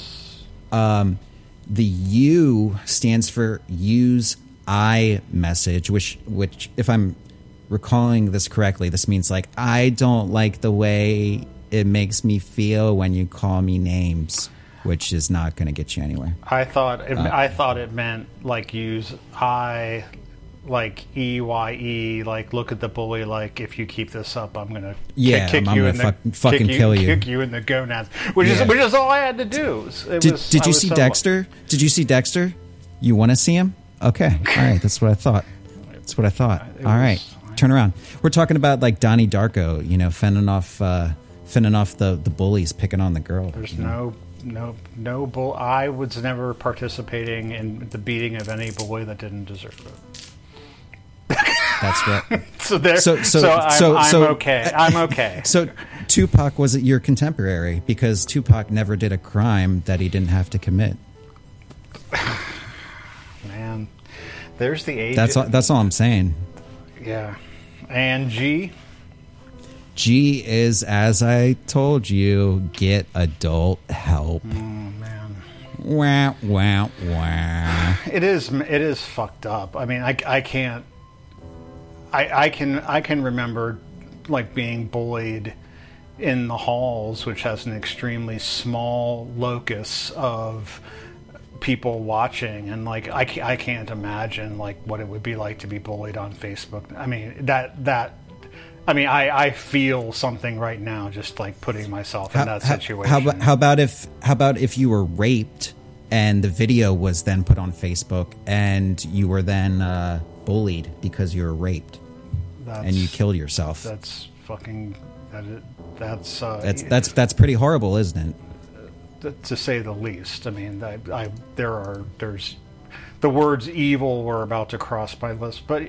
The U stands for use iMessage, which if I'm recalling this correctly, this means like, I don't like the way it makes me feel when you call me names, which is not going to get you anywhere. I thought it meant like use I, like EYE, like look at the bully, like if you keep this up, I'm gonna kick you in the gonads, which is all I had to do. Did you see Dexter? Did you see Dexter? You want to see him? Okay, all right, that's what I thought. All right, turn around. We're talking about like Donnie Darko, fending off the bullies picking on the girl. There's no bull. I was never participating in the beating of any bully that didn't deserve it. That's right. I'm okay. I'm okay. So Tupac was your contemporary because Tupac never did a crime that he didn't have to commit. Man, there's the age. That's all I'm saying. Yeah. And G? G is, as I told you, get adult help. Man. Wah, wah, wah. It is fucked up. I mean, I can't. I can remember like being bullied in the halls, which has an extremely small locus of people watching, and like I can't imagine like what it would be like to be bullied on Facebook. I mean I feel something right now just like putting myself in that situation. How about if you were raped and the video was then put on Facebook and you were then bullied because you were raped and you killed yourself? That's fucking. That's pretty horrible, isn't it? To say the least. I mean, there's the words evil were about to cross my list, but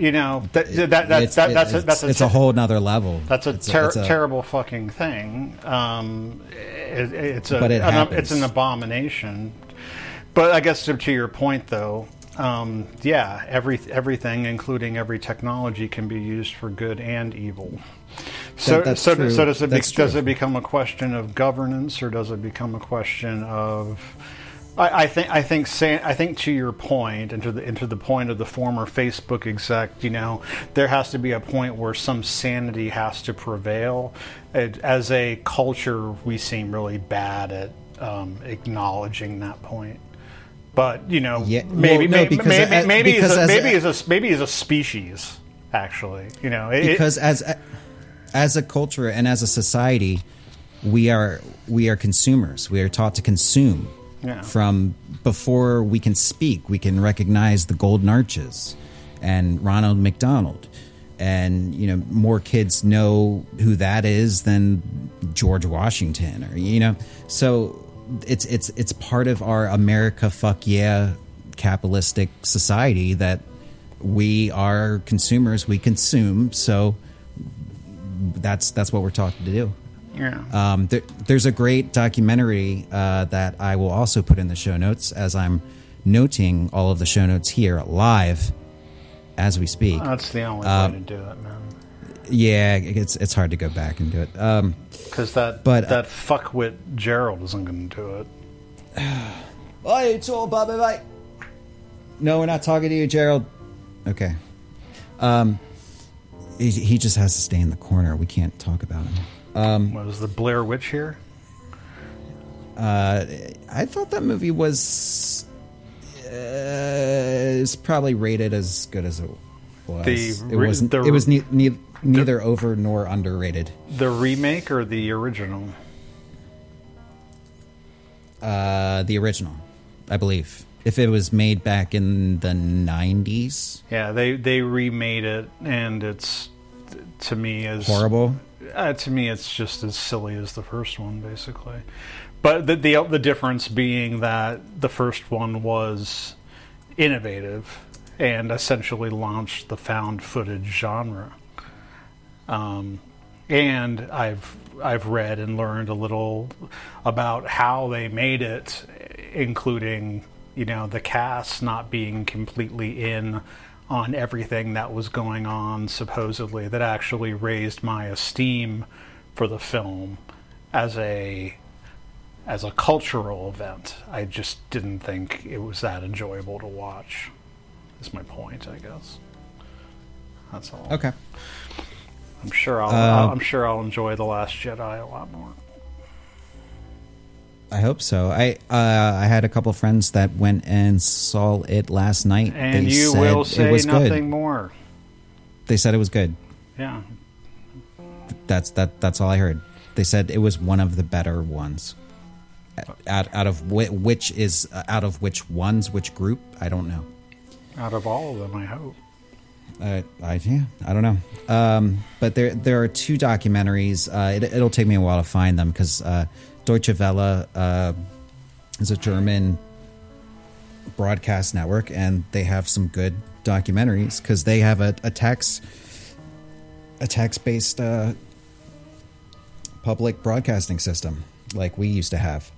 it's a whole nother level. That's a terrible fucking thing. It's an abomination. But I guess to your point, though, everything, including every technology, can be used for good and evil. So does it become a question of governance, or does it become a question of I think to your point, and to the point of the former Facebook exec, there has to be a point where some sanity has to prevail. As a culture, we seem really bad at acknowledging that point. But maybe as a species, actually, because as a culture and as a society, we are consumers. We are taught to consume. Yeah. From before we can speak, we can recognize the Golden Arches and Ronald McDonald, and more kids know who that is than George Washington, or So it's part of our America fuck yeah capitalistic society that we are consumers. We consume, so that's what we're taught to do. Yeah. There's a great documentary that I will also put in the show notes, as I'm noting all of the show notes here live as we speak. That's the only way to do it, man. Yeah, it's hard to go back and do it. Because that fuckwit Gerald isn't going to do it. Oh, it's all bye. No, we're not talking to you, Gerald. Okay. He just has to stay in the corner. We can't talk about him. Was the Blair Witch here? I thought that movie was probably rated as good as it was. It was neither over nor underrated. The remake or the original? The original, I believe. If it was made back in the 90s. Yeah, they remade it, and it's, to me, as horrible. To me, it's just as silly as the first one, basically. But the difference being that the first one was innovative and essentially launched the found footage genre. And I've read and learned a little about how they made it, including the cast not being completely in on everything that was going on, supposedly, that actually raised my esteem for the film as a cultural event. I just didn't think it was that enjoyable to watch. Is my point, I guess. That's all. Okay. I'm sure I'll enjoy The Last Jedi a lot more. I hope so. I had a couple of friends that went and saw it last night. And they you will say nothing good. More. They said it was good. Yeah. That's all I heard. They said it was one of the better ones. Out of which ones, which group? I don't know. Out of all of them, I hope. I don't know. But there are two documentaries. It'll take me a while to find them because Deutsche Welle is a German broadcast network, and they have some good documentaries because they have a text-based public broadcasting system like we used to have.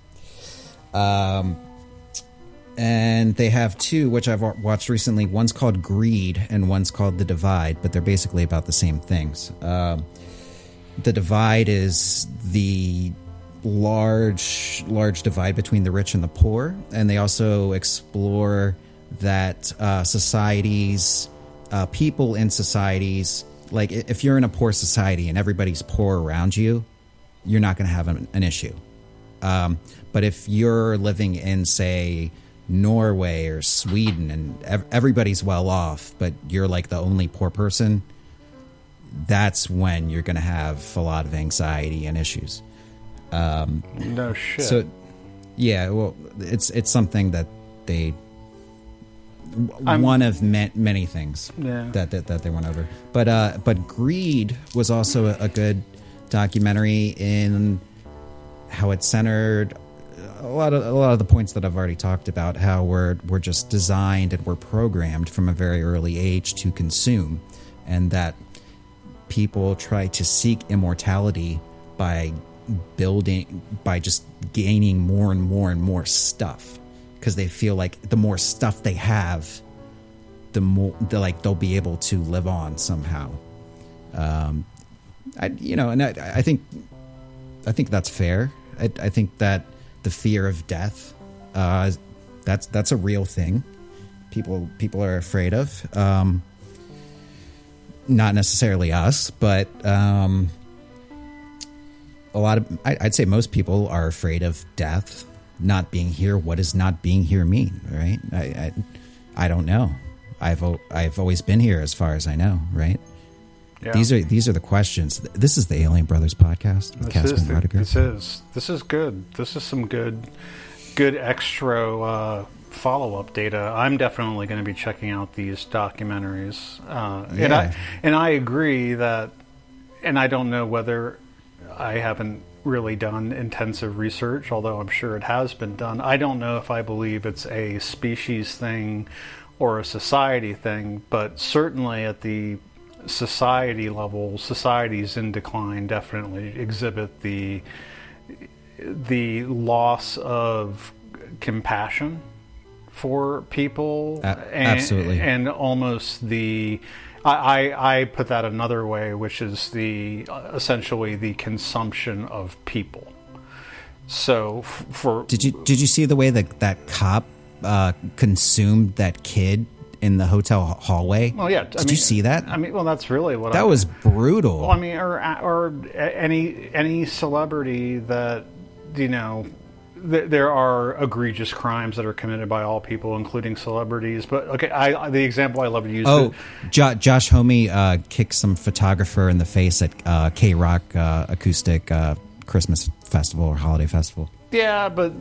And they have two, which I've watched recently. One's called Greed and one's called The Divide, but they're basically about the same things. The Divide is the large divide between the rich and the poor, and they also explore that societies, people in societies, like if you're in a poor society and everybody's poor around you, you're not going to have an issue. But if you're living in, say, Norway or Sweden and everybody's well off, but you're like the only poor person, that's when you're going to have a lot of anxiety and issues. No shit. So, yeah, well, it's something that they one of many things that they went over. But Greed was also a good documentary in how it centered a lot of the points that I've already talked about. How we're just designed and we're programmed from a very early age to consume, and that people try to seek immortality by just gaining more and more and more stuff, because they feel like the more stuff they have, the more they'll be able to live on somehow. I think that's fair. I think that the fear of death That's a real thing. People are afraid of. Not necessarily us, but a lot of, I'd say most people are afraid of death, not being here. What does not being here mean, right? I don't know. I've always been here as far as I know, right? Yeah. These are the questions. This is the Alien Brothers podcast with Casper and Radiger. This is good. This is some good extra follow-up data. I'm definitely going to be checking out these documentaries. And I agree that, and I don't know whether, I haven't really done intensive research, although I'm sure it has been done. I don't know if I believe it's a species thing or a society thing, but certainly at the society level, societies in decline definitely exhibit the loss of compassion for people. Absolutely. And almost I put that another way, which is essentially the consumption of people. So did you see the way that cop consumed that kid in the hotel hallway? Well, yeah. Did you see that? I mean, well, that's really what that was brutal. Well, I mean, or any celebrity that, you know, there are egregious crimes that are committed by all people, including celebrities. But okay, the example I love to use. Oh, Josh Homme kicked some photographer in the face at K-Rock acoustic Christmas festival or holiday festival. Yeah, but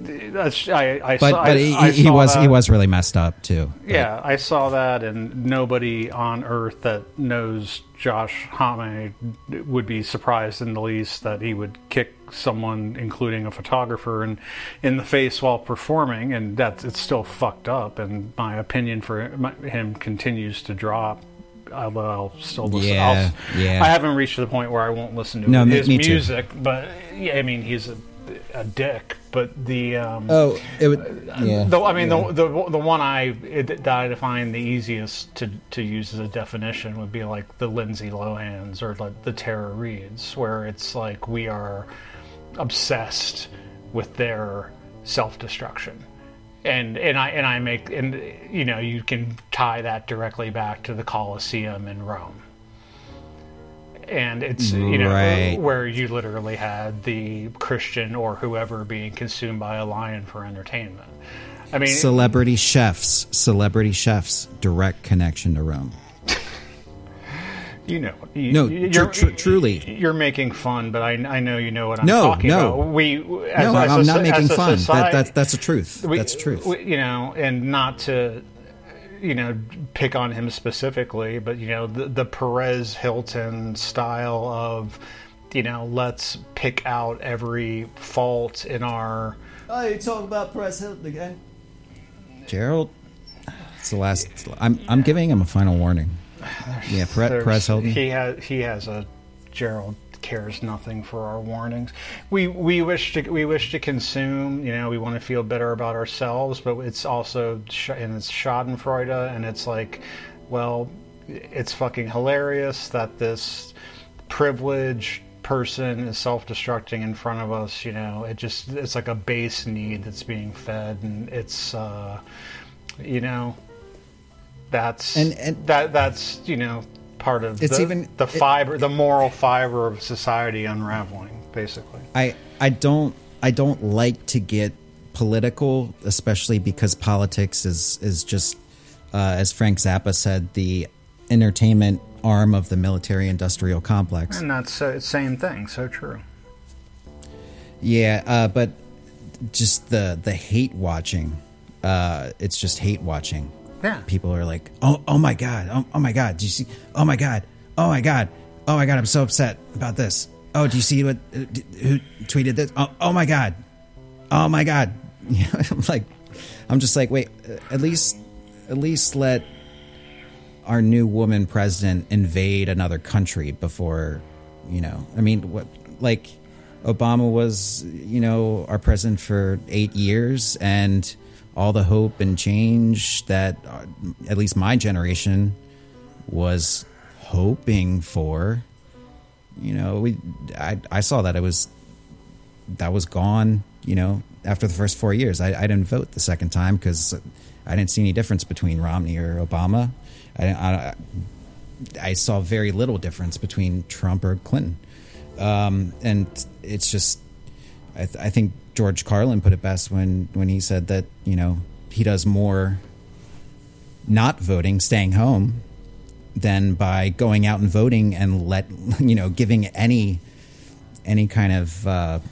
he was really messed up too. Yeah, I saw that, and nobody on earth that knows Josh Homme would be surprised in the least that he would kick someone, including a photographer, in the face while performing, and it's still fucked up. And my opinion for him continues to drop. Although I'll still listen. Yeah. I haven't reached the point where I won't listen to his music, but yeah, I mean, he's a dick. But the the one that I find the easiest to use as a definition would be like the Lindsay Lohans or like the Tara Reeds, where it's like we are obsessed with their self-destruction. And you know, you can tie that directly back to the Colosseum in Rome. And it's, you know, right, where you literally had the Christian or whoever being consumed by a lion for entertainment. I mean, celebrity chefs, direct connection to Rome. You know, truly, you're making fun, but I know you know what I'm talking about. I'm not making fun. That's the truth. That's the truth. You know, and not to, you know, pick on him specifically, but you know, the Perez Hilton style of, you know, let's pick out every fault in our. Oh, you talking about Perez Hilton again? Gerald, it's the last. I'm giving him a final warning. Yeah, Perez Hilton. He has a Gerald cares nothing for our warnings. We wish to consume. You know, we want to feel better about ourselves, but it's also and it's Schadenfreude, and it's like, well, it's fucking hilarious that this privileged person is self-destructing in front of us. You know, it's like a base need that's being fed, and it's you know. That's you know, part of the moral fiber of society unraveling, basically. I don't like to get political, especially because politics is just as Frank Zappa said, the entertainment arm of the military-industrial complex. And that's the same thing. So true. Yeah, but just the hate watching. It's just hate watching. Yeah. People are like, oh my God, oh my God, do you see? Oh my God, I'm so upset about this. Oh, do you see who tweeted this? Oh my God. You know, I'm just like, wait, at least let our new woman president invade another country before, you know. I mean, what, like, Obama was, you know, our president for 8 years, and all the hope and change that at least my generation was hoping for, you know, I saw that that was gone, you know, after the first 4 years. I didn't vote the second time because I didn't see any difference between Romney or Obama. I saw very little difference between Trump or Clinton. And it's just, I think George Carlin put it best when he said that, you know, he does more not voting, staying home, than by going out and voting and giving any kind of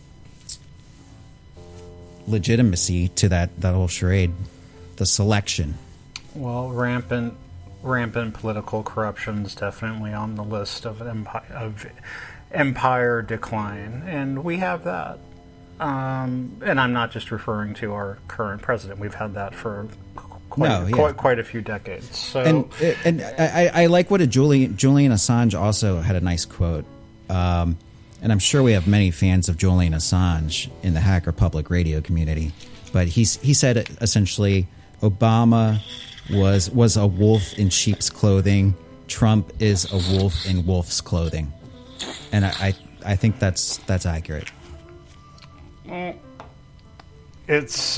legitimacy to that whole charade, the selection. Well, rampant political corruption is definitely on the list of empire decline, and we have that. And I'm not just referring to our current president. We've had that for quite a few decades. So, and I like what Julian Assange also had a nice quote. And I'm sure we have many fans of Julian Assange in the Hacker Public Radio community. But he said essentially, Obama was a wolf in sheep's clothing. Trump is a wolf in wolf's clothing. And I think that's accurate. It's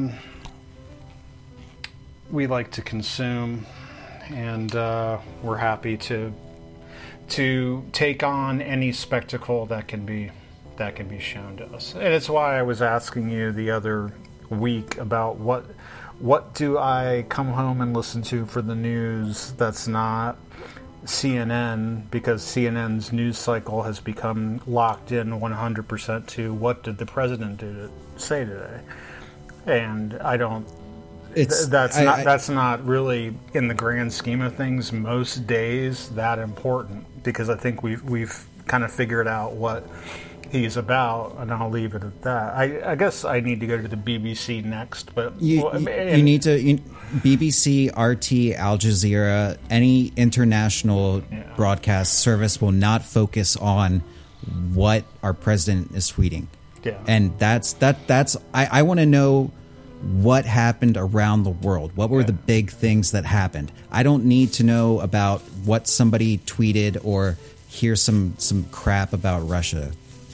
we like to consume, and we're happy to take on any spectacle that can be shown to us. And it's why I was asking you the other week about what do I come home and listen to for the news that's not CNN, because CNN's news cycle has become locked in 100% to what did the president say today, and I don't. That's not really, in the grand scheme of things, most days that important, because I think we've kind of figured out what he's about, and I'll leave it at that. I guess I need to go to the BBC next, but you need to BBC, RT, Al Jazeera, any international broadcast service will not focus on what our president is tweeting. Yeah. And that's I want to know what happened around the world. What were the big things that happened? I don't need to know about what somebody tweeted or hear some crap about Russia.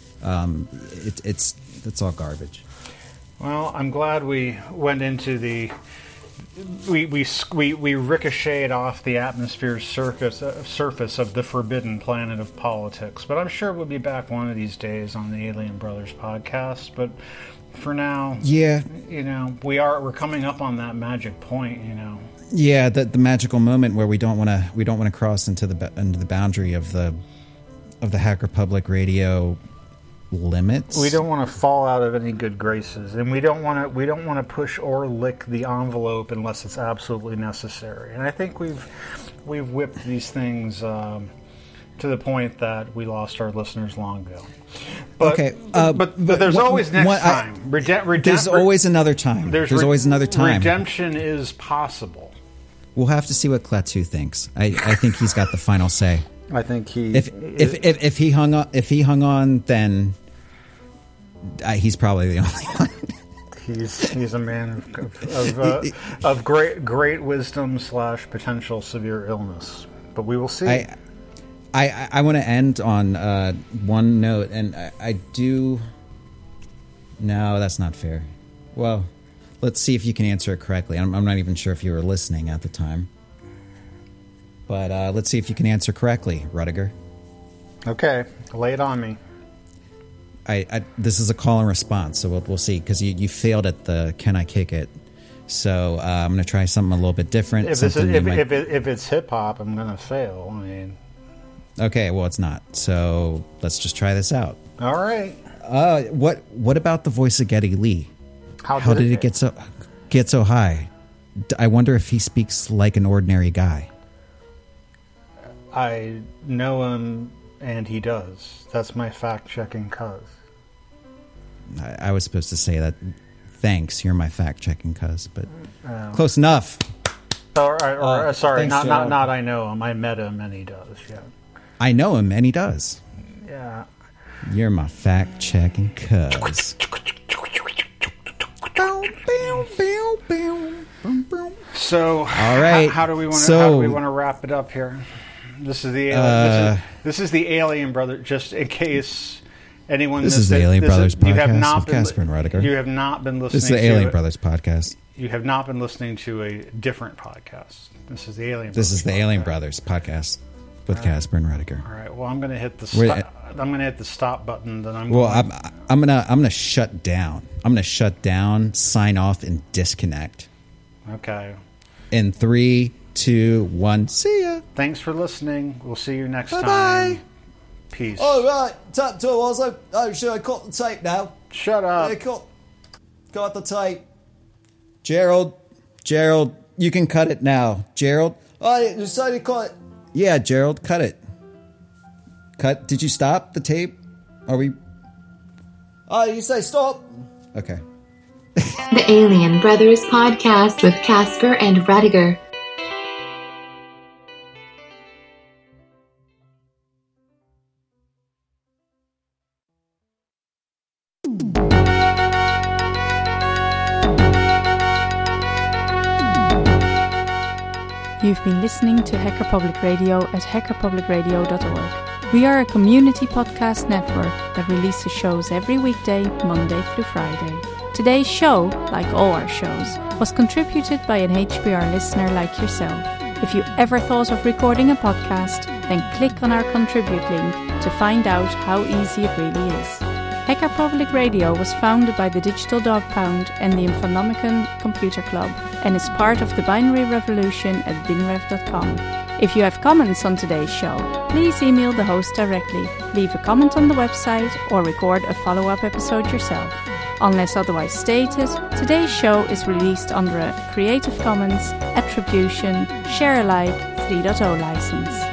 It's all garbage. Well, I'm glad we went into we ricocheted off the atmosphere's surface of the forbidden planet of politics. But I'm sure we'll be back one of these days on the Alien Brothers podcast. But for now, we're coming up on that magic point. Yeah, the magical moment where we don't want to cross into the boundary of the Hacker Public Radio limits. We don't want to fall out of any good graces, and we don't want to push or lick the envelope unless it's absolutely necessary. And I think we've whipped these things to the point that we lost our listeners long ago. But, okay, but there's always next time. There's always another time. There's always another time. Redemption is possible. We'll have to see what Klaatu thinks. I think he's got the final say. I think if he hung on, then he's probably the only one. He's a man of great wisdom / potential severe illness. But we will see. I want to end on one note, and I do. No, that's not fair. Well, let's see if you can answer it correctly. I'm not even sure if you were listening at the time. But let's see if you can answer correctly, Rudiger. Okay, lay it on me. This is a call and response, so we'll see, because you failed at the "Can I kick it?" So I'm going to try something a little bit different. If it's hip hop, I'm going to fail. I mean, okay, well, it's not. So let's just try this out. All right. What about the voice of Geddy Lee? How did it get so high? I wonder if he speaks like an ordinary guy. I know him, and he does. That's my fact-checking cuz. I was supposed to say that. Thanks, you're my fact-checking cuz, but close enough. Sorry, thanks, not I know him. I met him, and he does. Yeah. I know him, and he does. Yeah. You're my fact-checking cuz. So, all right. How do we want to wrap it up here? This is the Alien Brother. Just in case Anyone This is the Alien Brothers you have podcast not with been, Casper and Rudiger. You have not been listening. This is the to Alien Brothers podcast. You have not been listening to a different podcast. This is the Alien. This is the podcast. Alien Brothers podcast with Casper and Rudiger. All right. Well, I'm going to hit the stop. I'm going to hit the stop button. Then I'm gonna shut down. I'm gonna shut down, sign off, and disconnect. Okay. In 3, 2, 1. See ya. Thanks for listening. We'll see you next Bye-bye. time. Peace. Oh, right. Tap to also. Oh, should I cut the tape now? Shut up. Yeah, cut the tape. Gerald, you can cut it now. Gerald. Oh, you say we cut it. Yeah, Gerald, cut it. Cut. Did you stop the tape? Are we? Oh, you say stop. Okay. The Alien Brothers Podcast with Casper and Rudiger. You've been listening to Hacker Public Radio at hackerpublicradio.org. We are a community podcast network that releases shows every weekday, Monday through Friday. Today's show, like all our shows, was contributed by an HPR listener like yourself. If you ever thought of recording a podcast, then click on our contribute link to find out how easy it really is. Hacker Public Radio was founded by the Digital Dog Pound and the Infonomicon Computer Club and is part of the binary revolution at binrev.com. If you have comments on today's show, please email the host directly, leave a comment on the website, or record a follow-up episode yourself. Unless otherwise stated, today's show is released under a Creative Commons Attribution Share Alike 3.0 license.